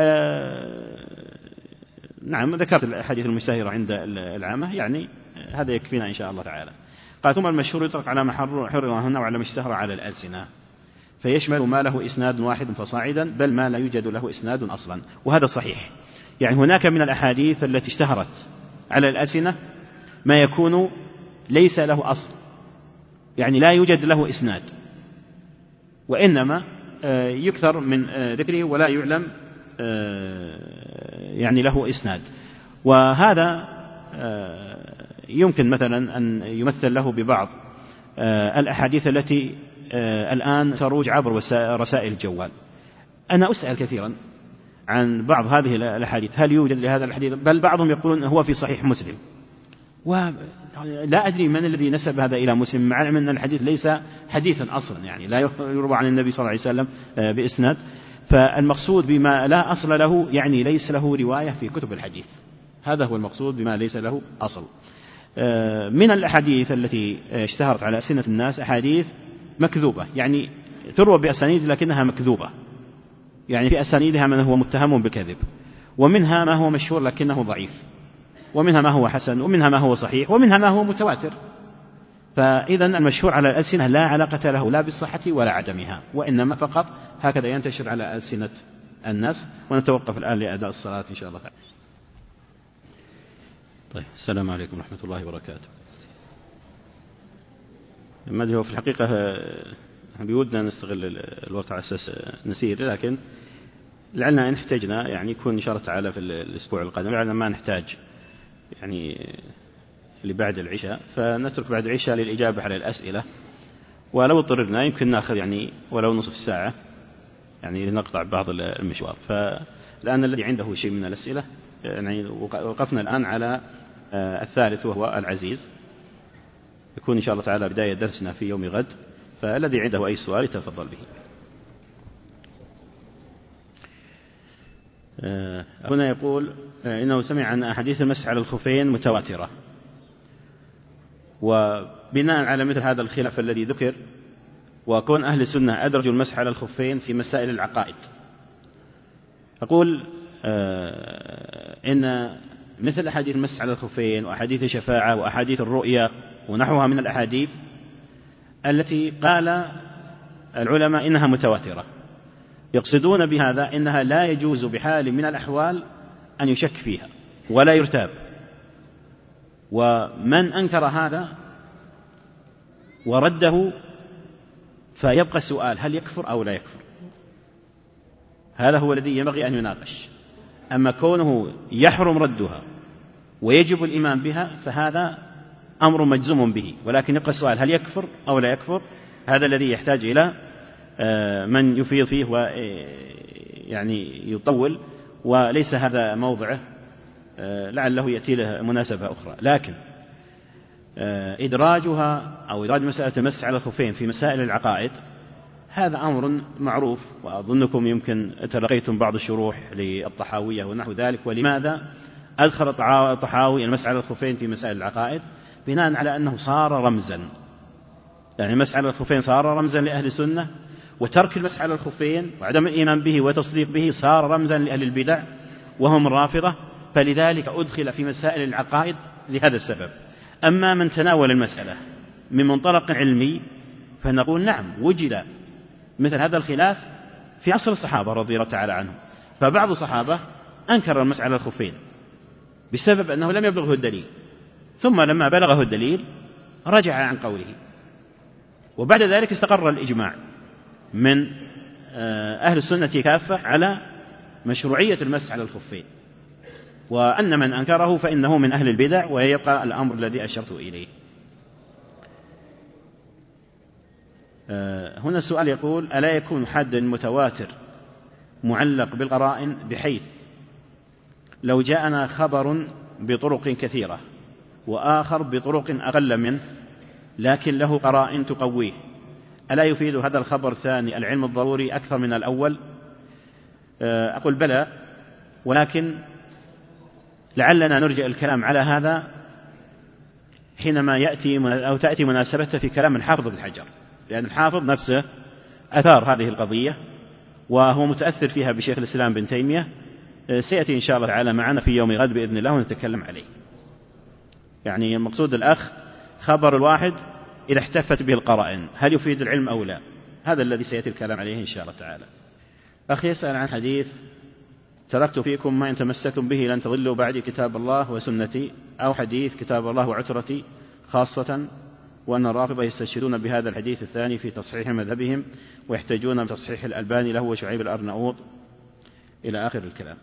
نعم ذكرت الأحاديث المشتهرة عند العامة، يعني هذا يكفينا إن شاء الله تعالى. قال: ثم المشهور يطلق على ما حرر هنا وعلى ما اشتهر على الألسنة، فيشمل ما له إسناد واحد فصاعدا، بل ما لا يوجد له إسناد أصلا. وهذا صحيح، يعني هناك من الأحاديث التي اشتهرت على الألسنة ما يكون ليس له أصل، يعني لا يوجد له إسناد، وإنما يكثر من ذكره ولا يعلم يعني له إسناد. وهذا يمكن مثلا أن يمثل له ببعض الأحاديث التي الآن تروج عبر رسائل الجوال. أنا أسأل كثيرا عن بعض هذه الأحاديث: هل يوجد لهذا الحديث؟ بل بعضهم يقولون هو في صحيح مسلم، ولا أدري من الذي نسب هذا إلى مسلم، مع أن الحديث ليس حديثا أصلا، يعني لا يروى عن النبي صلى الله عليه وسلم بإسناد. فالمقصود بما لا أصل له يعني ليس له رواية في كتب الحديث، هذا هو المقصود بما ليس له أصل. من الأحاديث التي اشتهرت على ألسنة الناس أحاديث مكذوبة، يعني تروى بأسانيد لكنها مكذوبة، يعني في أسانيدها من هو متهم بالكذب، ومنها ما هو مشهور لكنه ضعيف، ومنها ما هو حسن، ومنها ما هو صحيح، ومنها ما هو متواتر. فإذا المشهور على الألسنة لا علاقة له لا بالصحة ولا عدمها، وإنما فقط هكذا ينتشر على ألسنة الناس. ونتوقف الآن لأداء الصلاة إن شاء الله. طيب، السلام عليكم ورحمة الله وبركاته. ما أدري، هو في الحقيقة بودنا نستغل الوقت على أساس نسير، لكن لعلنا إن احتجنا يعني يكون إن شاء الله تعالى في الأسبوع القادم، لعلنا ما نحتاج يعني لبعد العشاء، فنترك بعد العشاء للإجابة على الأسئلة، ولو اضطررنا يمكن نأخذ يعني ولو نصف ساعة يعني لنقطع بعض المشوار. فالآن الذي عنده شيء من الأسئلة يعني وقفنا الآن على الثالث وهو العزيز، يكون إن شاء الله تعالى بداية درسنا في يوم غد، فالذي عنده أي سؤال يتفضل به. هنا يقول إنه سمع عن أحاديث المسح على الخفين متواترة، وبناء على مثل هذا الخلاف الذي ذكر وكون أهل السنة أدرجوا المسح على الخفين في مسائل العقائد، أقول إن مثل أحاديث المسح على الخفين وأحاديث الشفاعة وأحاديث الرؤيا ونحوها من الأحاديث التي قال العلماء إنها متواترة، يقصدون بهذا إنها لا يجوز بحال من الأحوال أن يشك فيها ولا يرتاب. ومن أنكر هذا ورده فيبقى السؤال هل يكفر أو لا يكفر، هذا هو الذي ينبغي أن يناقش. أما كونه يحرم ردها ويجب الإيمان بها فهذا أمر مجزوم به، ولكن يبقى السؤال هل يكفر أو لا يكفر، هذا الذي يحتاج إلى من يفيض فيه ويعني يطول، وليس هذا موضعه، لعله يأتي له مناسبة أخرى. لكن إدراجها أو إدراج مسألة المسح على الخفين في مسائل العقائد هذا أمر معروف، وأظنكم يمكن تلقيتم بعض الشروح للطحاوية ونحو ذلك. ولماذا أدخل الطحاوي المسح على الخفين في مسائل العقائد؟ بناء على أنه صار رمزا، يعني المسح على الخفين صار رمزا لأهل السنة، وترك المسح على الخفين وعدم الإيمان به وتصديق به صار رمزا لأهل البدع وهم الرافضة، فلذلك أدخل في مسائل العقائد لهذا السبب. أما من تناول المسألة من منطلق علمي فنقول نعم وجد مثل هذا الخلاف في عصر الصحابة رضي الله تعالى عنهم، فبعض الصحابة أنكر المسح على الخفين بسبب أنه لم يبلغه الدليل، ثم لما بلغه الدليل رجع عن قوله، وبعد ذلك استقر الإجماع من أهل السنة كافة على مشروعية المسح على الخفين، وأن من أنكره فإنه من أهل البدع، ويبقى الأمر الذي أشرت إليه. هنا السؤال يقول ألا يكون حد متواتر معلق بالقرائن، بحيث لو جاءنا خبر بطرق كثيرة وآخر بطرق أقل منه لكن له قرائن تقويه، ألا يفيد هذا الخبر الثاني العلم الضروري أكثر من الأول؟ أقول بلى، ولكن لعلنا نرجع الكلام على هذا حينما تأتي مناسبته في كلام الحافظ بن حجر، لأن الحافظ نفسه أثار هذه القضية وهو متأثر فيها بشيخ الإسلام بن تيمية، سيأتي إن شاء الله تعالى معنا في يوم غد بإذن الله ونتكلم عليه. يعني المقصود الأخ خبر الواحد إذا احتفت به القرائن هل يفيد العلم أو لا، هذا الذي سيأتي الكلام عليه إن شاء الله تعالى. أخي يسأل عن حديث تركت فيكم ما إن تمسكتم به لن تضلوا بعد كتاب الله وسنتي، أو حديث كتاب الله وعترتي خاصة، وأن الرافضة يستشهدون بهذا الحديث الثاني في تصحيح مذهبهم ويحتاجون بتصحيح الألباني له وشعيب الأرناؤوط إلى آخر الكلام.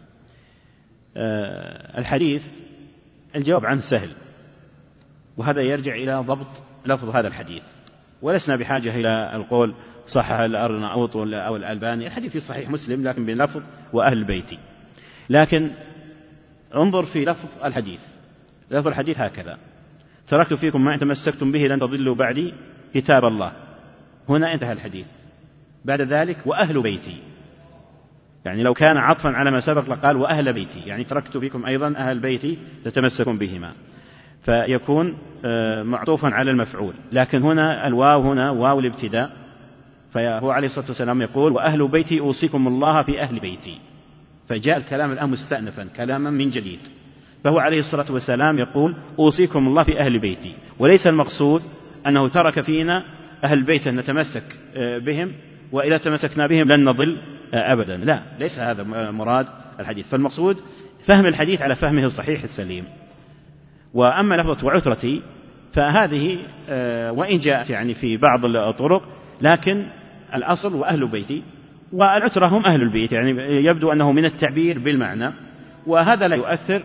الحديث الجواب عنه سهل، وهذا يرجع إلى ضبط لفظ هذا الحديث، ولسنا بحاجة إلى القول صحح الأرناؤوط أو الألباني، الحديث في صحيح مسلم لكن بلفظ وأهل البيت. لكن انظر في لفظ الحديث، لفظ الحديث هكذا: تركت فيكم ما إن تمسكتم به لن تضلوا بعدي كتاب الله. هنا انتهى الحديث، بعد ذلك وأهل بيتي، يعني لو كان عطفا على ما سبق لقال وأهل بيتي، يعني تركت فيكم أيضا أهل بيتي تتمسكون بهما، فيكون معطوفا على المفعول. لكن هنا الواو هنا واو الابتداء، فهو عليه الصلاة والسلام يقول وأهل بيتي أوصيكم الله في أهل بيتي، فجاء الكلام الآن مستأنفا كلاما من جديد، فهو عليه الصلاة والسلام يقول أوصيكم الله في أهل بيتي، وليس المقصود أنه ترك فينا أهل بيته نتمسك بهم، وإذا تمسكنا بهم لن نضل أبدا. لا، ليس هذا مراد الحديث. فالمقصود فهم الحديث على فهمه الصحيح السليم. وأما لفظة وعترتي فهذه وإن جاءت يعني في بعض الطرق، لكن الأصل وأهل بيتي، والعترة هم أهل البيت، يعني يبدو أنه من التعبير بالمعنى، وهذا لا يؤثر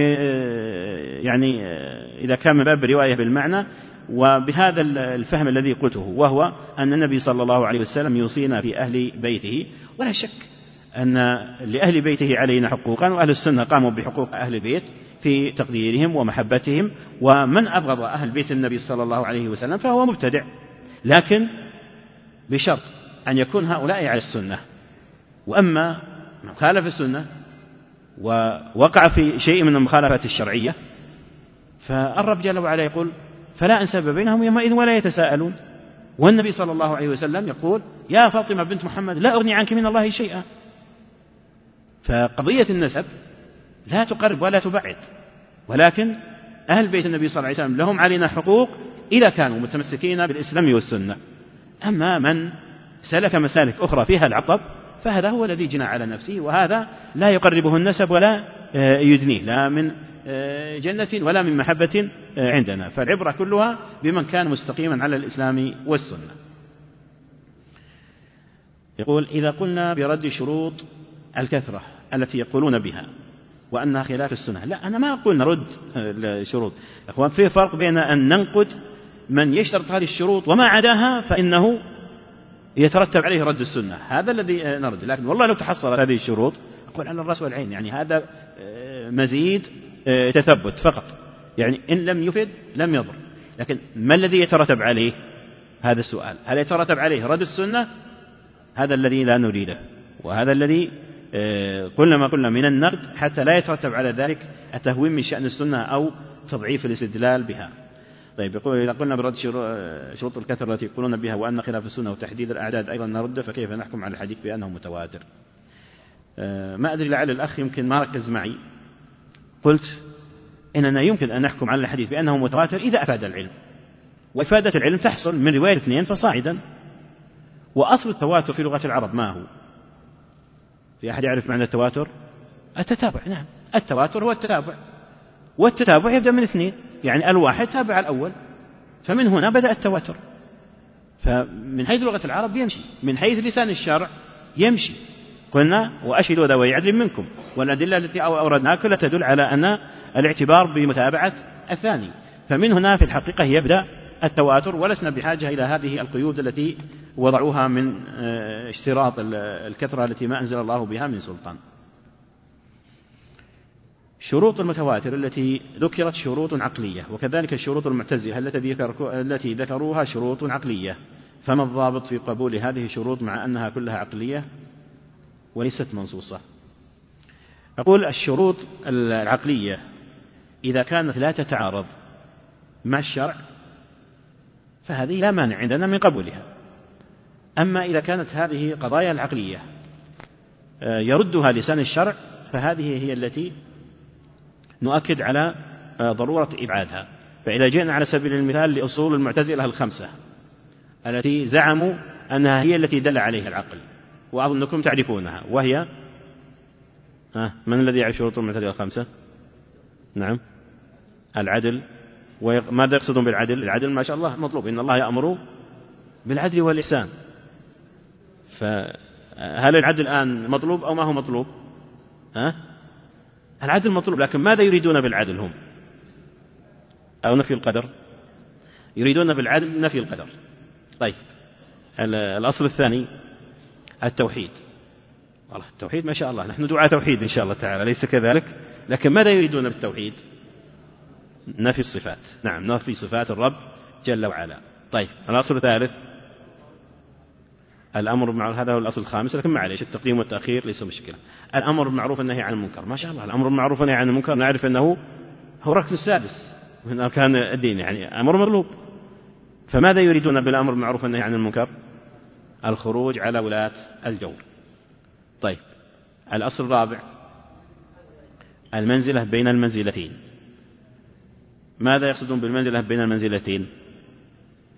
يعني إذا كان من باب الرواية بالمعنى. وبهذا الفهم الذي قلته، وهو أن النبي صلى الله عليه وسلم يوصينا في أهل بيته، ولا شك أن لأهل بيته علينا حقوقا، وأهل السنة قاموا بحقوق أهل البيت في تقديرهم ومحبتهم، ومن أبغض أهل بيت النبي صلى الله عليه وسلم فهو مبتدع، لكن بشرط أن يكون هؤلاء على السنة. وأما من خالف السنة ووقع في شيء من المخالفات الشرعية، فالرب جل وعلا يقول فلا أنساب بينهم يومئذ ولا يتساءلون. والنبي صلى الله عليه وسلم يقول يا فاطمة بنت محمد لا أغني عنك من الله شيئا. فقضية النسب لا تقرب ولا تبعد، ولكن أهل بيت النبي صلى الله عليه وسلم لهم علينا حقوق إذا كانوا متمسكين بالإسلام والسنة. أما من سلك مسالك أخرى فيها العطب فهذا هو الذي جنى على نفسه، وهذا لا يقربه النسب ولا يدنيه، لا من جنة ولا من محبة عندنا. فالعبرة كلها بمن كان مستقيما على الإسلام والسنة. يقول إذا قلنا برد شروط الكثرة التي يقولون بها وأنها خلاف السنة، لا، أنا ما أقول نرد الشروط. أخوان، في فرق بين أن ننقد من يشترط هذه الشروط وما عداها فإنه يترتب عليه رد السنة، هذا الذي نرد. لكن والله لو تحصلت هذه الشروط أقول على الرأس والعين، يعني هذا مزيد تثبت فقط، يعني إن لم يفد لم يضر. لكن ما الذي يترتب عليه؟ هذا السؤال. هل يترتب عليه رد السنة؟ هذا الذي لا نريده، وهذا الذي قلنا ما قلنا من النقد حتى لا يترتب على ذلك التهوين من شأن السنة أو تضعيف الاستدلال بها. طيب، يقول إذا قلنا برد شروط الكثرة التي يقولون بها وأن خلاف السنة وتحديد الأعداد أيضا نرد، فكيف نحكم على الحديث بأنه متواتر؟ ما أدري، لعل الأخ يمكن ما ركز معي. قلت إننا يمكن أن نحكم على الحديث بأنه متواتر إذا أفاد العلم، وإفادة العلم تحصل من رواية 2 فصاعدا. وأصل التواتر في لغة العرب ما هو؟ في أحد يعرف معنى التواتر؟ التتابع. نعم، التواتر هو التتابع، والتتابع يبدأ من 2، يعني الواحد تابع الأول، فمن هنا بدأ التواتر. فمن حيث لغة العرب يمشي، من حيث لسان الشرع يمشي. قلنا وأشهدوا ذوي عدل منكم، والأدلة التي أوردناها كلها تدل على أن الاعتبار بمتابعة الثاني. فمن هنا في الحقيقة يبدأ التواتر، ولسنا بحاجة إلى هذه القيود التي وضعوها من اشتراط الكثرة التي ما أنزل الله بها من سلطان. شروط المتواتر التي ذكرت شروط عقلية، وكذلك الشروط المعتزلة التي ذكروها شروط عقلية، فما الضابط في قبول هذه الشروط مع أنها كلها عقلية وليست منصوصة؟ أقول الشروط العقلية إذا كانت لا تتعارض مع الشرع فهذه لا مانع عندنا من قبولها. أما إذا كانت هذه قضايا العقلية يردها لسان الشرع فهذه هي التي نؤكد على ضرورة إبعادها. فإذا جئنا على سبيل المثال لأصول المعتزلة 5 التي زعموا أنها هي التي دل عليها العقل، وأظنكم تعرفونها، وهي من الذي يعرف شروط المعتزلة 5؟ نعم، العدل. وماذا يقصدون بالعدل؟ العدل ما شاء الله مطلوب، إن الله يأمر بالعدل والإحسان. فهل العدل الآن مطلوب أو ما هو مطلوب؟ العدل مطلوب، لكن ماذا يريدون بالعدل هم؟ أو نفي القدر؟ يريدون بالعدل نفي القدر. طيب، الأصل الثاني التوحيد. والله التوحيد ما شاء الله نحن دعاء توحيد إن شاء الله تعالى، ليس كذلك؟ لكن ماذا يريدون بالتوحيد؟ نفي الصفات. نعم، نفي صفات الرب جل وعلا. طيب، الأصل الثالث الأمر بالمعروف، هذا هو الأصل الخامس، لكن معليش التقديم والتأخير ليس مشكلة. الأمر بالمعروف والنهي عن المنكر، ما شاء الله الأمر بالمعروف والنهي عن المنكر نعرف أنه هو الركن السادس من أركان الدين، يعني أمر مطلوب. فماذا يريدون بالأمر بالمعروف والنهي عن المنكر؟ الخروج على ولاة الجور. طيب، الأصل الرابع المنزلة بين المنزلتين. ماذا يقصدون بالمنزلة بين المنزلتين؟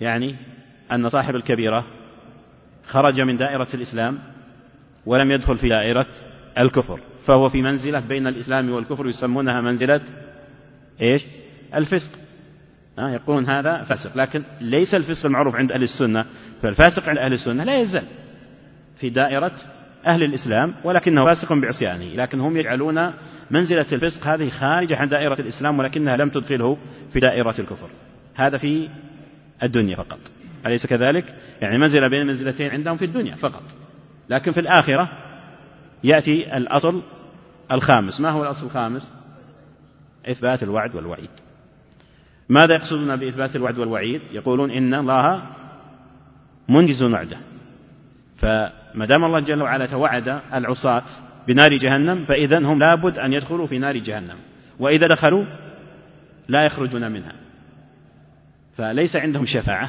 يعني أن صاحب الكبيرة خرج من دائرة الإسلام ولم يدخل في دائرة الكفر، فهو في منزلة بين الإسلام والكفر، يسمونها منزلة إيش؟ الفسق. يقولون هذا فاسق، لكن ليس الفسق المعروف عند أهل السنة، فالفاسق عند أهل السنة لا يزال في دائرة أهل الإسلام ولكنه فاسق بعصيانه، لكن هم يجعلون منزلة الفسق هذه خارجة عن دائرة الإسلام ولكنها لم تدخله في دائرة الكفر. هذا في الدنيا فقط، أليس كذلك؟ يعني منزلة بين منزلتين عندهم في الدنيا فقط، لكن في الآخرة يأتي الأصل الخامس. ما هو الأصل الخامس؟ إثبات الوعد والوعيد. ماذا يقصدون بإثبات الوعد والوعيد؟ يقولون إن الله منجز وعده، فما دام الله جل وعلا توعد العصاة بنار جهنم فإذن هم لابد أن يدخلوا في نار جهنم، وإذا دخلوا لا يخرجون منها، فليس عندهم شفاعة،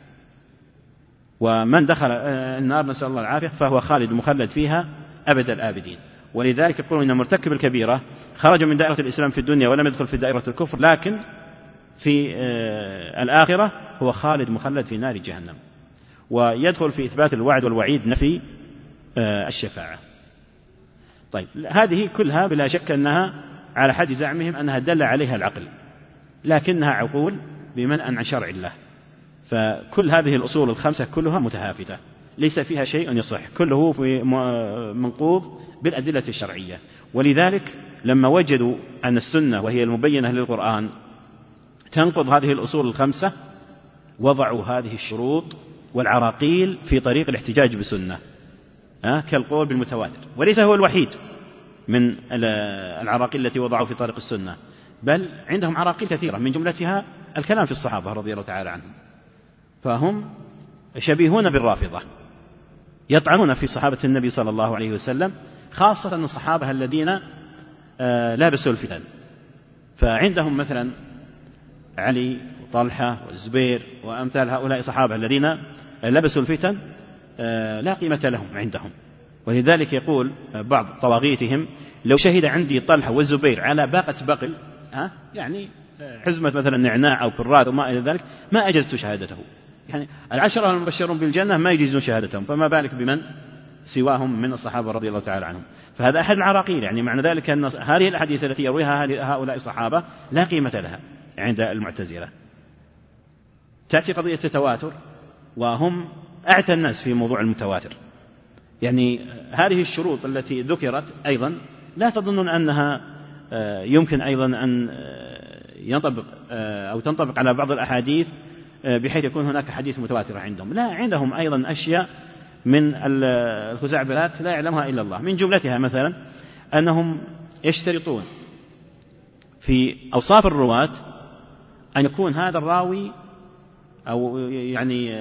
ومن دخل النار نسأل الله العافية فهو خالد مخلد فيها أبد الآبدين. ولذلك يقولون إن مرتكب الكبيرة خرج من دائرة الإسلام في الدنيا ولم يدخل في دائرة الكفر، لكن في الآخرة هو خالد مخلد في نار جهنم، ويدخل في إثبات الوعد والوعيد نفي الشفاعة. طيب، هذه كلها بلا شك أنها على حد زعمهم أنها دل عليها العقل، لكنها عقول بمنأ عن شرع الله، فكل هذه الأصول الخمسة كلها متهافتة ليس فيها شيء يصح، كله في منقوض بالأدلة الشرعية. ولذلك لما وجدوا أن السنة وهي المبينة للقرآن تنقض هذه الأصول الخمسة وضعوا هذه الشروط والعراقيل في طريق الاحتجاج بسنة، كالقول بالمتواتر، وليس هو الوحيد من العراقيل التي وضعوا في طريق السنة، بل عندهم عراقيل كثيرة من جملتها الكلام في الصحابة رضي الله تعالى عنهم. فهم شبيهون بالرافضة، يطعنون في صحابة النبي صلى الله عليه وسلم، خاصة الصحابة الذين لابسوا الفتن. فعندهم مثلا علي وطلحة والزبير وأمثال هؤلاء الصحابة الذين لبسوا الفتن لا قيمة لهم عندهم. ولذلك يقول بعض طواغيتهم لو شهد عندي طلحة والزبير على باقة بقل، يعني حزمة مثلا نعناع أو كرات وما إلى ذلك، ما أجزت شهادته. يعني العشرة المبشرون بالجنة ما يجيزون شهادتهم، فما بالك بمن سواهم من الصحابة رضي الله تعالى عنهم. فهذا أحد العراقيل، يعني معنى ذلك أن هذه الأحاديث التي يرويها هؤلاء الصحابة لا قيمة لها عند المعتزلة. تأتي قضية التواتر وهم أعتى الناس في موضوع المتواتر، يعني هذه الشروط التي ذكرت أيضا لا تظنون أنها يمكن أيضا أن ينطبق أو تنطبق على بعض الأحاديث بحيث يكون هناك حديث متواتر عندهم. لا، عندهم أيضا أشياء من الخزعبلات لا يعلمها إلا الله، من جملتها مثلا أنهم يشترطون في أوصاف الرواة أن يكون هذا الراوي أو يعني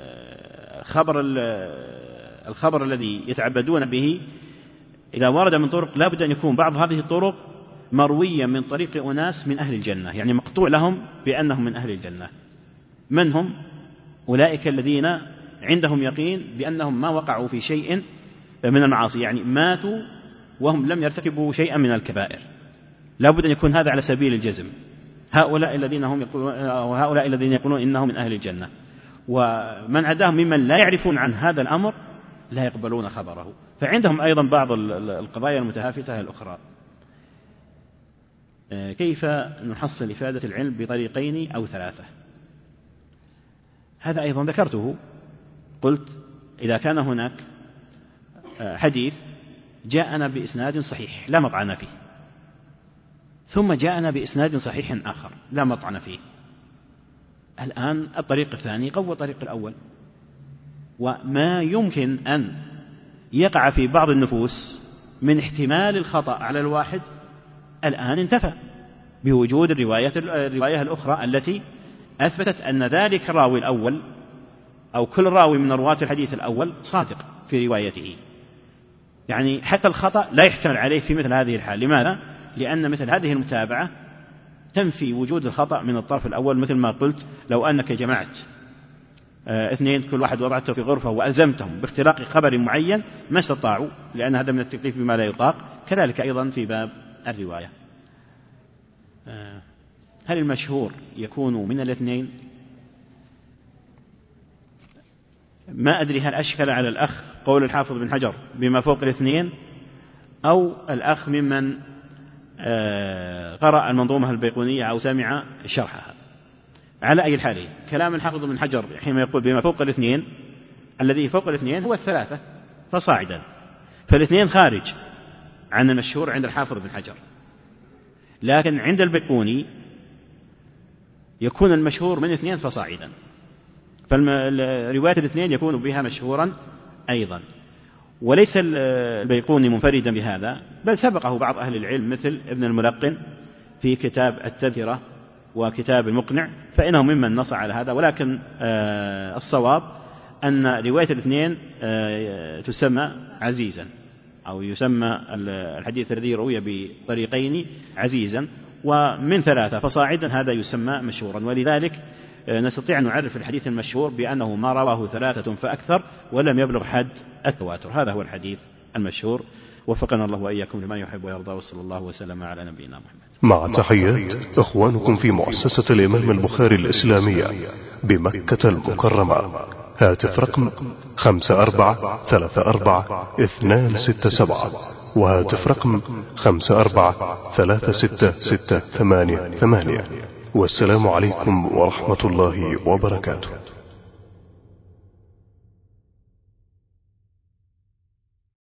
الخبر الذي يتعبدون به إذا ورد من طرق لا بد أن يكون بعض هذه الطرق مروية من طريق أناس من أهل الجنة، يعني مقطوع لهم بأنهم من أهل الجنة. من هم؟ أولئك الذين عندهم يقين بأنهم ما وقعوا في شيء من المعاصي، يعني ماتوا وهم لم يرتكبوا شيئا من الكبائر، لا بد أن يكون هذا على سبيل الجزم. هؤلاء الذين يقولون إنهم من أهل الجنة، ومن عداهم ممن لا يعرفون عن هذا الأمر لا يقبلون خبره. فعندهم أيضا بعض القضايا المتهافتة الأخرى. كيف نحصل إفادة العلم بطريقين أو ثلاثة؟ هذا أيضا ذكرته، قلت إذا كان هناك حديث جاءنا بإسناد صحيح لا مطعن فيه، ثم جاءنا بإسناد صحيح آخر لا مطعن فيه، الآن الطريق الثاني قوى الطريق الأول، وما يمكن أن يقع في بعض النفوس من احتمال الخطأ على الواحد الآن انتفى بوجود الرواية الأخرى التي أثبتت أن ذلك الراوي الأول أو كل راوي من رواة الحديث الأول صادق في روايته، يعني حتى الخطأ لا يحتمل عليه في مثل هذه الحال. لماذا؟ لأن مثل هذه المتابعة تنفي وجود الخطأ من الطرف الأول، مثل ما قلت لو أنك جمعت اثنين كل واحد وضعته في غرفة وألزمتهم باختراق خبر معين ما استطاعوا، لأن هذا من التكليف بما لا يطاق. كذلك أيضا في باب الرواية، هل المشهور يكون من الاثنين؟ ما أدري هل أشكل على الأخ قول الحافظ بن حجر بما فوق الاثنين، أو الأخ ممن قرأ المنظومة البيقونية أو سمع شرحها. على أي الحالين كلام الحافظ بن حجر حين يقول بما فوق الاثنين، الذي فوق الاثنين هو 3 فصاعدا، فالاثنين خارج عن المشهور عند الحافظ بن حجر. لكن عند البيقوني يكون المشهور من 2 فصاعدا، فالرواية الاثنين يكون بها مشهورا أيضا. وليس البيقوني منفردا بهذا، بل سبقه بعض أهل العلم مثل ابن الملقن في كتاب التذكرة وكتاب المقنع، فإنهم ممن نص على هذا. ولكن الصواب أن رواية الاثنين تسمى عزيزا، أو يسمى الحديث الذي روي بطريقين عزيزا، ومن 3 فصاعدا هذا يسمى مشهورا. ولذلك نستطيع أن نعرف الحديث المشهور بأنه ما رواه 3 فأكثر ولم يبلغ حد التواتر. هذا هو الحديث المشهور. وفقنا الله وإياكم لما يحب ويرضى، وصلى الله وسلم على نبينا محمد. مع تحيات إخوانكم في مؤسسة الإمام البخاري الإسلامية بمكة المكرمة. هاتف رقم 5434-267، وهاتف رقم 543668. والسلام عليكم ورحمة الله وبركاته.